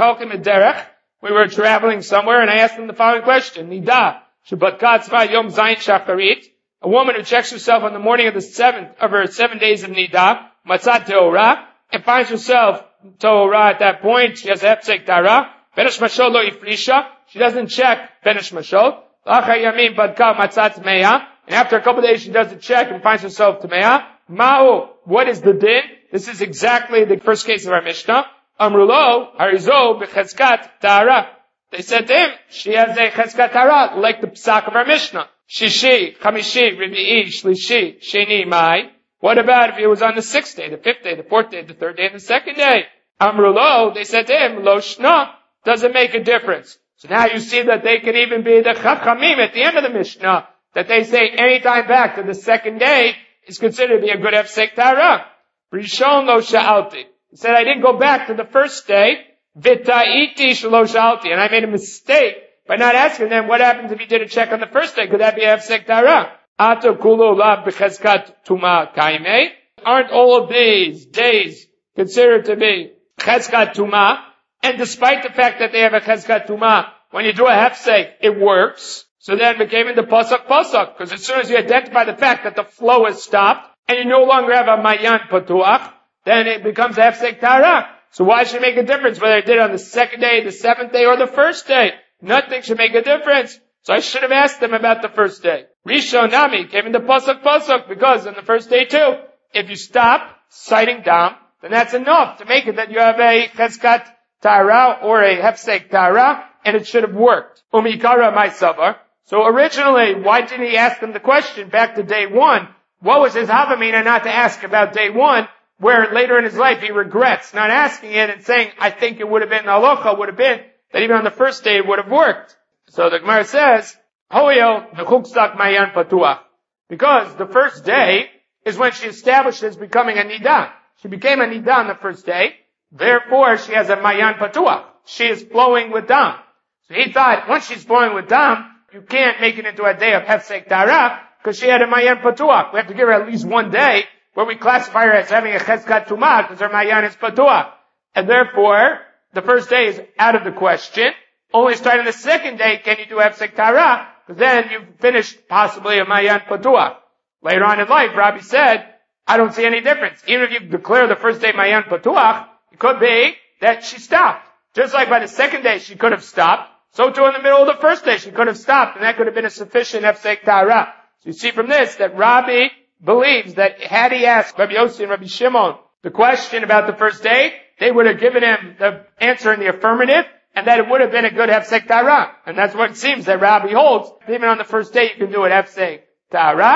S1: we were traveling somewhere, and I asked them the following question. Nida, Shabbat Katzva Yom Zayin Shacharit, a woman who checks herself on the morning of the 7th of her 7 days of Nida, Matzat Teorah, and finds herself Teorah at that point. She has a hefsek tara. Ben hashmashot lo ifrisha. She doesn't check ben hashmashot. L'achar yamim badka matzat tmeya. And after a couple of days, she does a check and finds herself tmeya. Ma'u, what is the din? This is exactly the first case of our Mishnah. Amrulo, harizo b'chezkat tara. They said to him, she has a chezkat tara, like the psak of our Mishnah. Shishi, chamishi, revi'i, shlishi, sheni, mai. What about if it was on the 6th day, the 5th day, the 4th day, the 3rd day, and the 2nd day? Amrulo, they said to him, lo shna, doesn't make a difference. So now you see that they can even be the chachamim at the end of the Mishnah, that they say any time back to the 2nd day is considered to be a good hefsek tara. Rishon lo sha'alti. He said, I didn't go back to the 1st day, vita'iti shelo sha'alti, and I made a mistake by not asking them what happens if you did a check on the 1st day. Could that be a hefsek tara? Ato kulo la b'chezkat tuma kaimei. Aren't all of these days considered to be chezkat tuma? And despite the fact that they have a chezkat tuma, when you do a hefsek, it works. So then it became into pasuk, because as soon as you identify the fact that the flow has stopped, and you no longer have a mayan patuach, then it becomes a hefsek tara. So why should it make a difference whether I did it on the 2nd day, the 7th day, or the 1st day? Nothing should make a difference. So I should have asked them about the 1st day. Rishon Nami came into pasuk, because on the 1st day too, if you stop citing dam, then that's enough to make it that you have a chezkat tara or a hefsek tara, and it should have worked. Umikara ma'savar. So originally, why didn't he ask them the question back to day 1? What was his havamina not to ask about day 1, where later in his life he regrets not asking it and saying, I think it would have been, halacha would have been, that even on the 1st day it would have worked. So the Gemara says, Hoyo v'chuksak mayan patuach. Because the 1st day is when she establishes becoming a nidah. She became a nidah on the 1st day. Therefore, she has a mayan patuach. She is flowing with dam. So he thought, once she's flowing with dam, you can't make it into a day of hefsek tara, because she had a mayan patuach. We have to give her at least 1 day where we classify her as having a chezkat tumah, because her mayan is patuach. And therefore, the 1st day is out of the question. Only starting the 2nd day can you do hefsek tara, because then you've finished possibly a mayan patuach. Later on in life, Rabbi said, I don't see any difference. Even if you declare the 1st day mayan patuach, it could be that she stopped. Just like by the 2nd day she could have stopped, so too in the middle of the 1st day she could have stopped, and that could have been a sufficient hefsek tara. So you see from this that Rabbi believes that had he asked Rabbi Yossi and Rabbi Shimon the question about the 1st day, they would have given him the answer in the affirmative, and that it would have been a good hefsek tara. And that's what it seems that Rabbi holds. Even on the 1st day you can do an hefsek tara.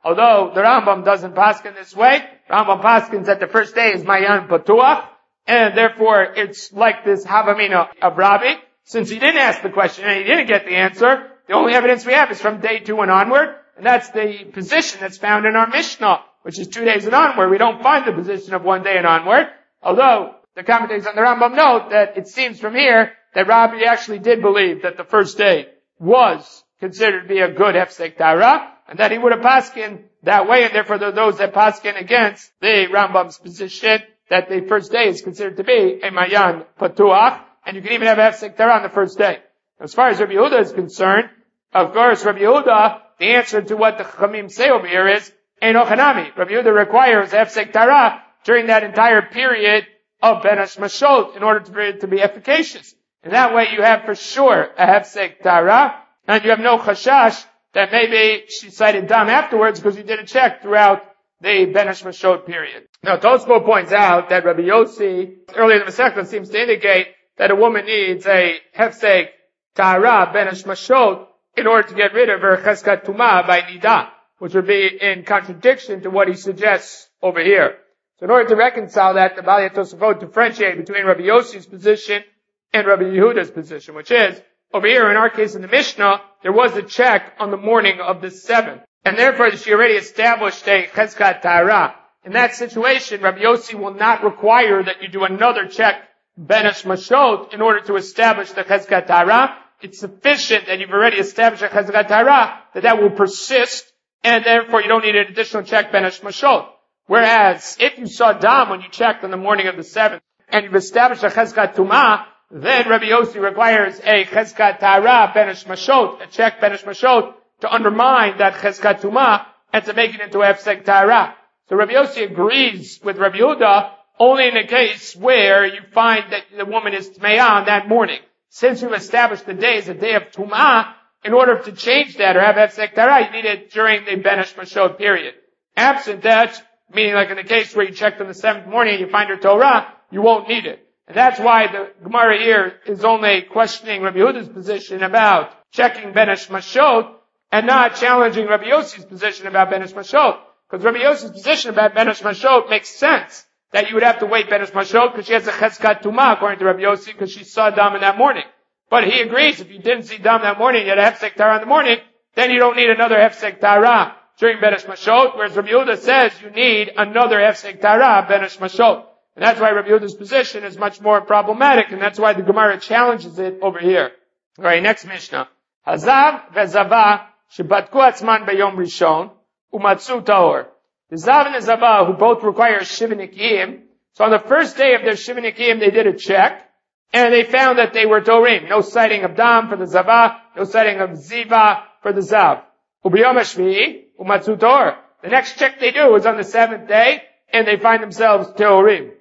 S1: Although the Rambam doesn't paskin this way, Rambam paskins that the first day is Mayan Patuach, and therefore it's like this Havamina of Rabbi. Since he didn't ask the question and he didn't get the answer, the only evidence we have is from day 2 and onward, and that's the position that's found in our Mishnah, which is 2 days and onward. We don't find the position of 1 day and onward, although the commentators on the Rambam note that it seems from here that Rabbi actually did believe that the first day was considered to be a good Hefsek Tara, and that he would have paskin that way, and therefore there are those that paskin against the Rambam's position that the first day is considered to be a Mayan Patuach, and you can even have Hefsek Tara on the first day. As far as Rabbi Yehuda is concerned, of course, Rabbi Yehuda, the answer to what the Chachamim say over here is Eino Chanami. Rabbi Yehuda requires Hefsek Tara during that entire period of Ben Hashmashot in order for it to be efficacious. And that way you have for sure a Hefsek Tara, and you have no chashash that maybe she cited dam afterwards because you didn't check throughout the Ben Hashmashot period. Now, Tosfot points out that Rabbi Yossi, earlier in the Masechta, seems to indicate that a woman needs a Hefsek Tara Ben Hashmashot in order to get rid of her Cheskat Tumah by Nida, which would be in contradiction to what he suggests over here. So in order to reconcile that, the Balei Tosfot differentiate between Rabbi Yossi's position and Rabbi Yehuda's position, which is, over here, in our case in the Mishnah, there was a check on the morning of the 7th. And therefore, she already established a Cheskat Tara. In that situation, Rabbi Yossi will not require that you do another check, Ben Hashmashot, in order to establish the Cheskat Tara. It's sufficient that you've already established a Cheskat Tara, that will persist, and therefore you don't need an additional check, Ben Hashmashot. Whereas, if you saw dam when you checked on the morning of the 7th, and you've established a Cheskat Tumah, then Rabbi Yossi requires a Cheskat Tara Ben Hashmashot, a check Ben Hashmashot, to undermine that Cheskat Tumah and to make it into a Hefsek Tara. So Rabbi Yossi agrees with Rabbi Yehuda only in a case where you find that the woman is Tmeah on that morning. Since you've established the day as a day of Tumah, in order to change that or have Hefsek Tara, you need it during the Ben Hashmashot period. Absent that, meaning like in the case where you checked on the 7th morning and you find her Torah, you won't need it. And that's why the Gemara here is only questioning Rabbi Yehuda's position about checking Ben Hashmashot and not challenging Rabbi Yossi's position about Ben Hashmashot. Because Rabbi Yossi's position about Ben Hashmashot makes sense that you would have to wait Ben Hashmashot because she has a Cheskat Tumah according to Rabbi Yossi because she saw dam in that morning. But he agrees if you didn't see dam that morning, you had a Hefsek Tara in the morning, then you don't need another Hefsek Tara during Ben Hashmashot, whereas Rabbi Yehuda says you need another Hefsek Tara Ben Hashmashot. And that's why Rabbi Yehuda's position is much more problematic, and that's why the Gemara challenges it over here. Alright, next Mishnah. Hazav ve'zava shebatku atzman beyom rishon umatzu tahor. The Zav and the Zava, who both require Shivinikim, so on the first day of their Shivinikim, they did a check, and they found that they were Torim. No sighting of Dam for the Zava, no sighting of Ziva for the Zav. Ubiyom hashvi'i umatzu tahor. The next check they do is on the 7th day, and they find themselves Teorim.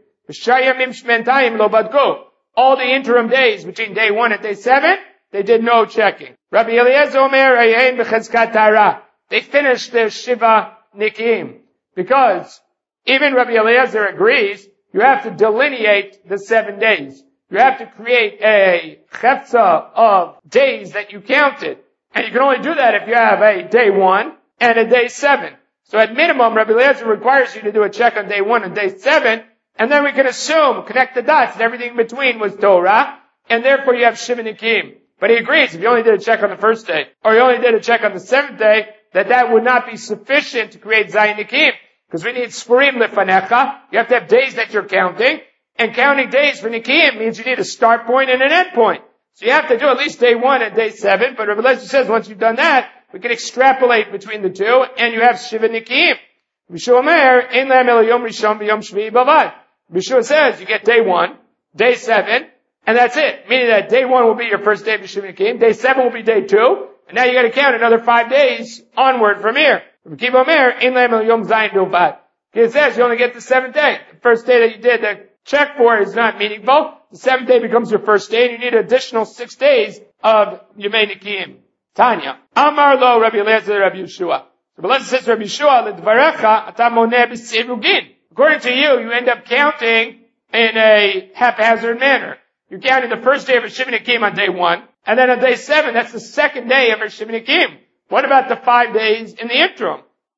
S1: All the interim days between day 1 and day 7, they did no checking. Rabbi Eliezer Omer Ayin b'chezkat Tara. They finished their Shiva Nikim. Because even Rabbi Eliezer agrees, you have to delineate the 7 days. You have to create a chefza of days that you counted. And you can only do that if you have a day 1 and a day 7. So at minimum, Rabbi Eliezer requires you to do a check on day 1 and day 7, and then we can assume, connect the dots, that everything in between was Torah, and therefore you have Shiva Nikim. But he agrees, if you only did a check on the first day, or you only did a check on the 7th day, that would not be sufficient to create Zayin Nikim. Because we need Spurim Lefanecha. You have to have days that you're counting, and counting days for Nikim means you need a start point and an end point. So you have to do at least day 1 and day 7, but Rabbi Eliezer says once you've done that, we can extrapolate between the two, and you have Shiva Nikim. Bishua Omer, Ein Lahem Elo Yom Rishon V'Yom Shvi'i Bavad. Bishua says you get day 1, day 7, and that's it. Meaning that day 1 will be your first day of Shiva Nikim, day 7 will be day 2, and now you gotta count another 5 days onward from here. Kiva Omer, Ein Lahem Elo Yom Zayin Bilvad. It says you only get the 7th day. The first day that you did the check for is not meaningful. The 7th day becomes your first day, and you need an additional 6 days of Yemei Nikim. Tanya. Amar lo Rabbi Eliezer Rabbi Yeshua. So Eliezer says Rabbi Yeshua, L'dvarecha ata moneh b'sirugin. According to you, you end up counting in a haphazard manner. You're counting the first day of a Shiva Nikim on day 1, and then on day 7, that's the second day of a Shiva Nikim. What about the 5 days in the interim?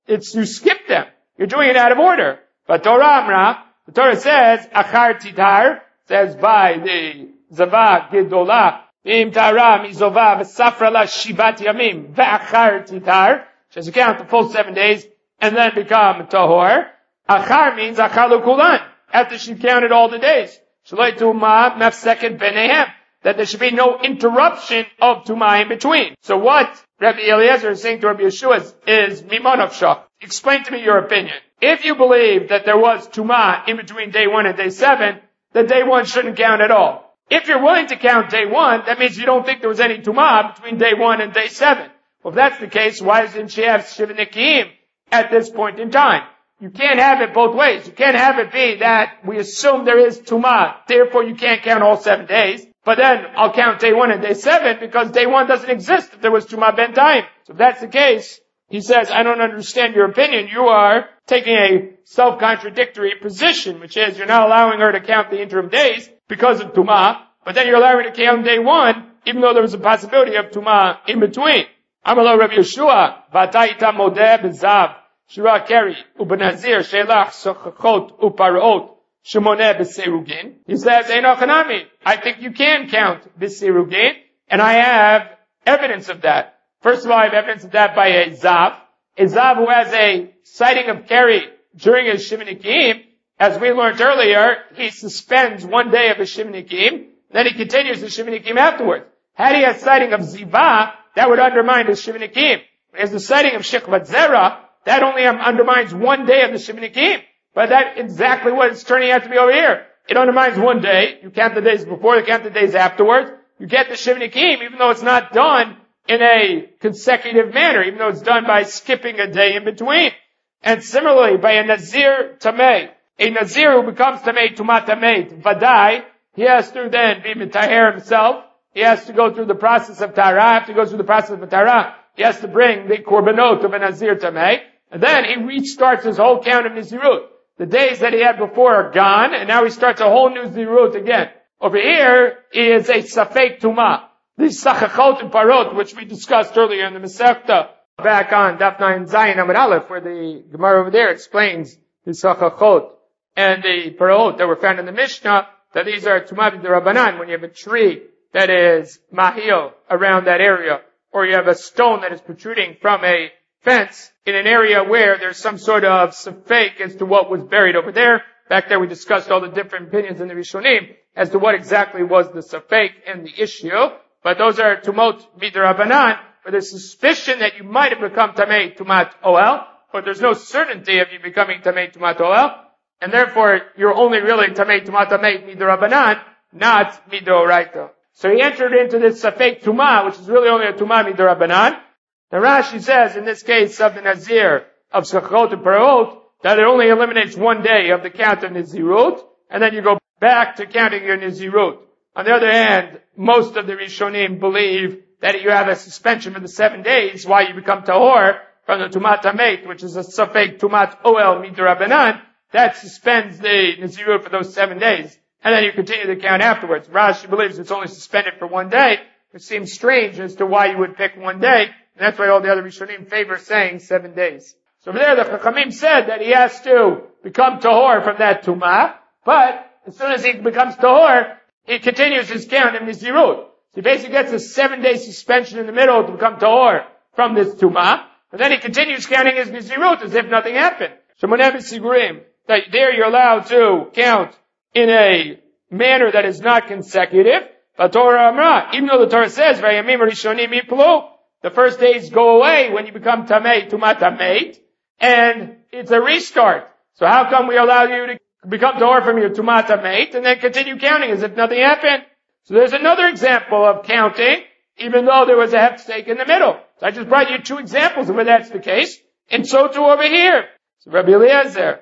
S1: It's you skip them. You're doing it out of order. But Torah Amra, the Torah says, Achar Titar, says by the Zavah Gedolah, Im Tara Mizova V'Safra La Shivat Yamim V'Achar Titar, she has to count the full 7 days and then become Tahor. Achar means Achar Lukulan, after she counted all the days. Shaloi Tumah Mefseket Benehem, that there should be no interruption of Tumah in between. So what Rabbi Eliezer is saying to Rabbi Yeshua is Mimonavshach. Explain to me your opinion. If you believe that there was Tumah in between day 1 and day 7, then day 1 shouldn't count at all. If you're willing to count day 1, that means you don't think there was any Tumah between day 1 and day 7. Well, if that's the case, why doesn't she have Shiva Nikim at this point in time? You can't have it both ways. You can't have it be that we assume there is Tumah, therefore you can't count all 7 days. But then I'll count day 1 and day 7 because day 1 doesn't exist if there was Tumah Ben Time. So if that's the case, he says, I don't understand your opinion. You are taking a self-contradictory position, which is you're not allowing her to count the interim days because of Tumah, but then you're allowing her to count day 1, even though there was a possibility of Tumah in between. Amalo Rabbi Yeshua, V'ataita modeh b'zav, shira keri, u'benazir, shelach, sochachot, u'parot, shemoneh b'serugin. He says, Einochanami, I think you can count b'serugin, and I have evidence of that. First of all, I have evidence of that by a Zav who has a sighting of Keri during his Shivanikim. As we learned earlier, he suspends 1 day of his Shivanikim, then he continues the Shivanikim afterwards. Had he a sighting of Ziva, that would undermine his Shivanikim. As the sighting of Shechvat Zera, that only undermines 1 day of the Shivanikim. But that's exactly what it's turning out to be over here. It undermines 1 day. You count the days before, you count the days afterwards. You get the Shivanikim, even though it's not done in a consecutive manner, even though it's done by skipping a day in between. And similarly, by a Nazir Tameh, a Nazir who becomes Tameh Tumat Tameh, Vadai, he has to then be Mitaher himself. He has to go through the process of Tara. After he goes through the process of Tara, he has to bring the Korbanot of a Nazir Tameh. And then he restarts his whole count of Nazirut. The days that he had before are gone, and now he starts a whole new Nazirut again. Over here is a Safek Tumah. The Sachachot and Parot, which we discussed earlier in the Masechta, back on Daf 9 Zayin Amud Aleph, where the Gemara over there explains the Sachachot and the Parot that were found in the Mishnah, that these are Tumah B'Derabanan, when you have a tree that is mahil around that area, or you have a stone that is protruding from a fence in an area where there's some sort of safek as to what was buried over there. Back there we discussed all the different opinions in the Rishonim as to what exactly was the safek and the issue. But those are tumot midrabanan, where there's suspicion that you might have become tamei tumat oel, but there's no certainty of you becoming tamei tumat oel, and therefore you're only really tamei tumat midrabanan, not midoraita. So he entered into this safek tumah, which is really only a tumah midrabanan. The Rashi says, in this case of the Nazir, of Sachot and Parot, that it only eliminates 1 day of the count of Nazirut, and then you go back to counting your Nazirut. On the other hand, most of the Rishonim believe that you have a suspension for the 7 days while you become Tahor from the Tumat Hamet, which is a Safek Tumat Oel Midrabanan, that suspends the Nazirut for those 7 days. And then you continue the count afterwards. Rashi believes it's only suspended for 1 day, which seems strange as to why you would pick 1 day. And that's why all the other Rishonim favor saying 7 days. So over there, the Chachamim said that he has to become Tahor from that Tumah, but as soon as he becomes Tahor, he continues his count in Nazirut. So he basically gets a 7-day suspension in the middle to become Tahor from this Tumah, and then he continues counting his Nazirut as if nothing happened. Shemoneh b'sigurim, that there you're allowed to count in a manner that is not consecutive. But Torah Amra, even though the Torah says, Vayamim Rishonim Yiplu, the first days go away when you become Tamei, Tumat Tameit, and it's a restart. So how come we allow you to become Tahor from your Tumat Tameit and then continue counting as if nothing happened? So there's another example of counting, even though there was a hefstake in the middle. So I just brought you 2 examples of where that's the case, and so too over here. So Rabbi Eliezer,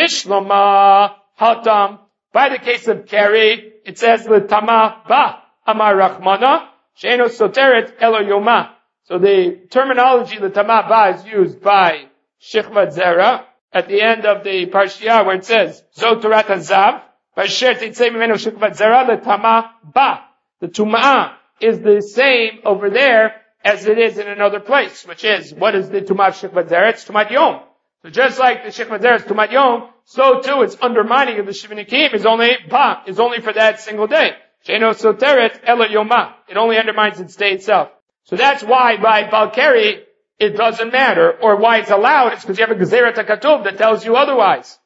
S1: Bishloma Hatam, by the case of Keri, it says L'tama ba Amar Rachmana, Sheino Soteret Elo Yoma. So the terminology L'tama ba is used by Shechvat Zera at the end of the Parshiah where it says Zot Torat Hazav, Vasher Titzei Mimenu Shechvat Zera L'tama ba. The Tum'ah is the same over there as it is in another place, which is, what is the Tumat Shechvat Zera? It's Tumat Yom. So just like the Shechvat Zera is Tumat Yom, so too its undermining of the Shivinikim is only for that single day. Sheino Soteret Ela Yoma. It only undermines its day itself. So that's why by Balkari, it doesn't matter, or why it's allowed, it's because you have a Gezerah Takatuv that tells you otherwise.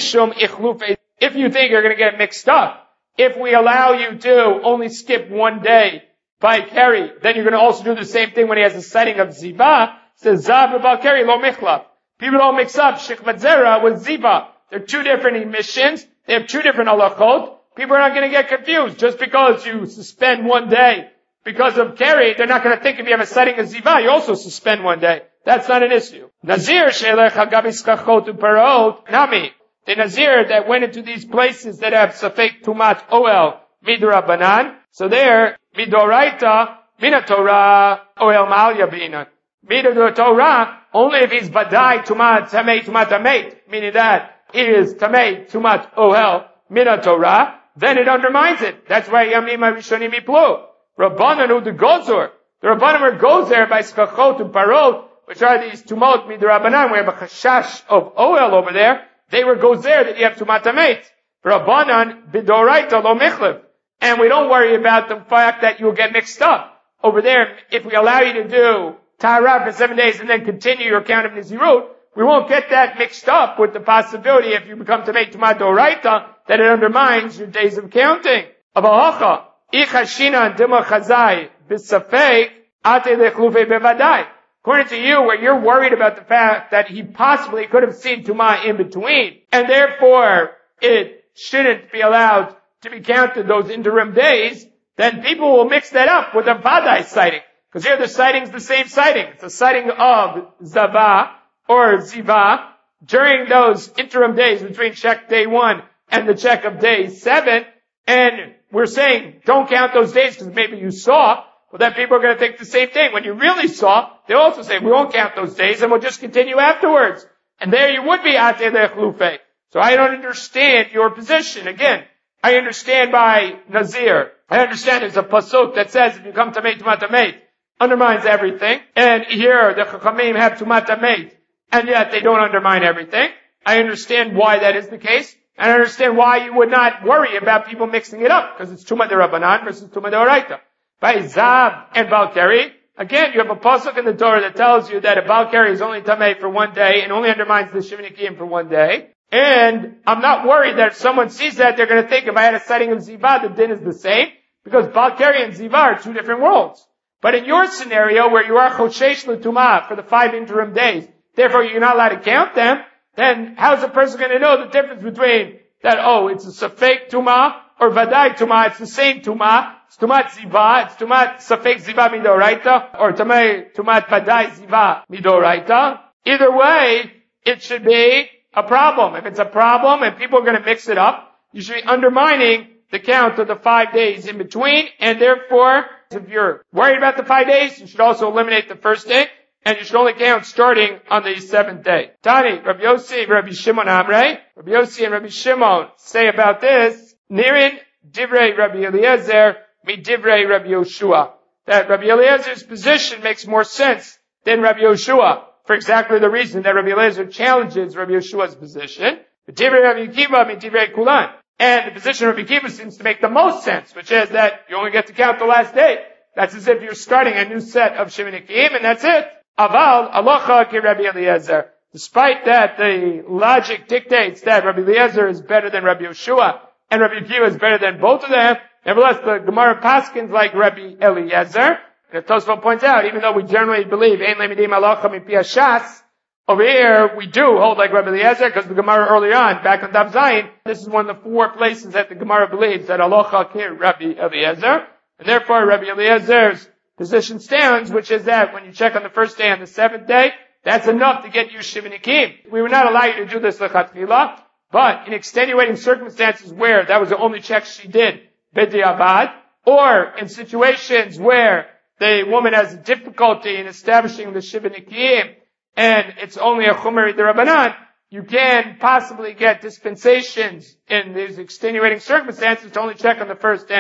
S1: If you think you're going to get mixed up, if we allow you to only skip one day by Keri, then you're going to also do the same thing when he has a sighting of Ziva. It says Zav Balkari lo Michlaf. People don't mix up Shechvat Zera with Ziva. They're two different emissions. They have two different halachot. People are not going to get confused. Just because you suspend one day because of Keri, they're not going to think if you have a sighting of Ziva, you also suspend one day. That's not an issue. Nazir she'elech hagabi skachot u'parot nami. The Nazir that went into these places that have Safek Tumat Oel Midrabanan. So there, Midoraita, Minatorah, Oel Mal Yabina. Midoratorah, only if he's Badai Tumat Tamei Tumat Tamei, meaning that he is Tamei Tumat Oel Minatorah, then it undermines it. That's why Yamim Rishonim Iplu. Rabbanan the Gozor. The Rabbanan goes there by Skachot and Parot, which are these Tumot Midrabanan. We have a Chashash of Oel over there. They were goes there that you have Tumat Tamei. Rabbanan Bidoraita Lo Michlef. And we don't worry about the fact that you'll get mixed up. Over there, if we allow you to do Tahara for 7 days and then continue your count of Nizirut, we won't get that mixed up with the possibility if you become Tamei Tumat Doraita that it undermines your days of counting. Abalacha, Ichashina and Dima Chazai, Bisafek, Ate Lechlufe Bevadai. According to you, where you're worried about the fact that he possibly could have seen Tumah in between, and therefore it shouldn't be allowed to be counted those interim days, then people will mix that up with a Vadai sighting. Because here the sighting's the same sighting. It's a sighting of Zava or Ziva during those interim days between check day 1 and the check of day 7. And we're saying don't count those days because maybe you saw. Well, then people are going to think the same thing. When you really saw, they'll also say we won't count those days and we'll just continue afterwards. And there you would be Ateh Lechlufe. So I don't understand your position. Again, I understand by Nazir. I understand there's a pasuk that says if you come to Tumat Tamei, undermines everything. And here the Chachamim have Tumat Tamei, and yet they don't undermine everything. I understand why that is the case. And I understand why you would not worry about people mixing it up, because it's Tumat Derabanan versus Tumat Deoraita. By Zav and Balkari, again, you have a pasuk in the Torah that tells you that a Balkari is only Tamei for 1 day and only undermines the Shivinikim for 1 day. And I'm not worried that if someone sees that, they're going to think if I had a sighting of Ziva, the din is the same, because Balkari and Ziva are two different worlds. But in your scenario, where you are Choshesh L'Tumah for the 5 interim days, therefore you're not allowed to count them, then how's a person going to know the difference between that, it's a Safek Tumah, or Vadai Tumah, it's the same Tumah, it's Tumat Ziva, it's Tumat Safek Ziva Midoraita, or Tumat Vadai Ziva Midoraita. Either way, it should be a problem. If it's a problem and people are going to mix it up, you should be undermining the count of the 5 days in between, and therefore, if you're worried about the 5 days, you should also eliminate the first day, and you should only count starting on the 7th day. Tani, Rabbi Yossi, Rabbi Shimon Amrei, Rabbi Yossi and Rabbi Shimon say about this, Nirin Divrei Rabbi Eliezer, Mi Divrei Rabbi Yoshua. That Rabbi Eliezer's position makes more sense than Rabbi Yoshua, for exactly the reason that Rabbi Eliezer challenges Rabbi Yoshua's position. Mi Divrei Rabbi Akiva, Mi Divrei Kulan. And the position of Rabbi Akiva seems to make the most sense, which is that you only get to count the last day. That's as if you're starting a new set of Shivinikim, and that's it. Aval, Alocha ki Rabbi Eliezer. Despite that, the logic dictates that Rabbi Eliezer is better than Rabbi Yoshua, and Rabbi Akiva is better than both of them. Nevertheless, the Gemara paskins like Rabbi Eliezer. And Tosfot points out, even though we generally believe, Ein lemidim alocha mi pi hashas, over here, we do hold like Rabbi Eliezer, because the Gemara early on, back on Daf Zayin, this is one of the 4 places that the Gemara believes that alocha ki Rabbi Eliezer. And therefore, Rabbi Eliezer's position stands, which is that when you check on the first day and the 7th day, that's enough to get you Shivinikim. We would not allow you to do this lechatchila, but in extenuating circumstances where that was the only check she did, b'diavad, or in situations where the woman has difficulty in establishing the Shivinikim, and it's only a Chumari D'Rabbanan, you can possibly get dispensations in these extenuating circumstances to only check on the first and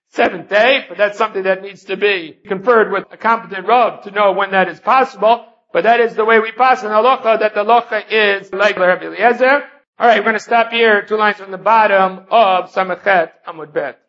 S1: seventh day, but that's something that needs to be conferred with a competent Rav to know when that is possible. But that is the way we pass in halacha, that the halacha is like Rabbi Eliezer. Alright, we're going to stop here, 2 lines from the bottom of Samachet Amud Bet.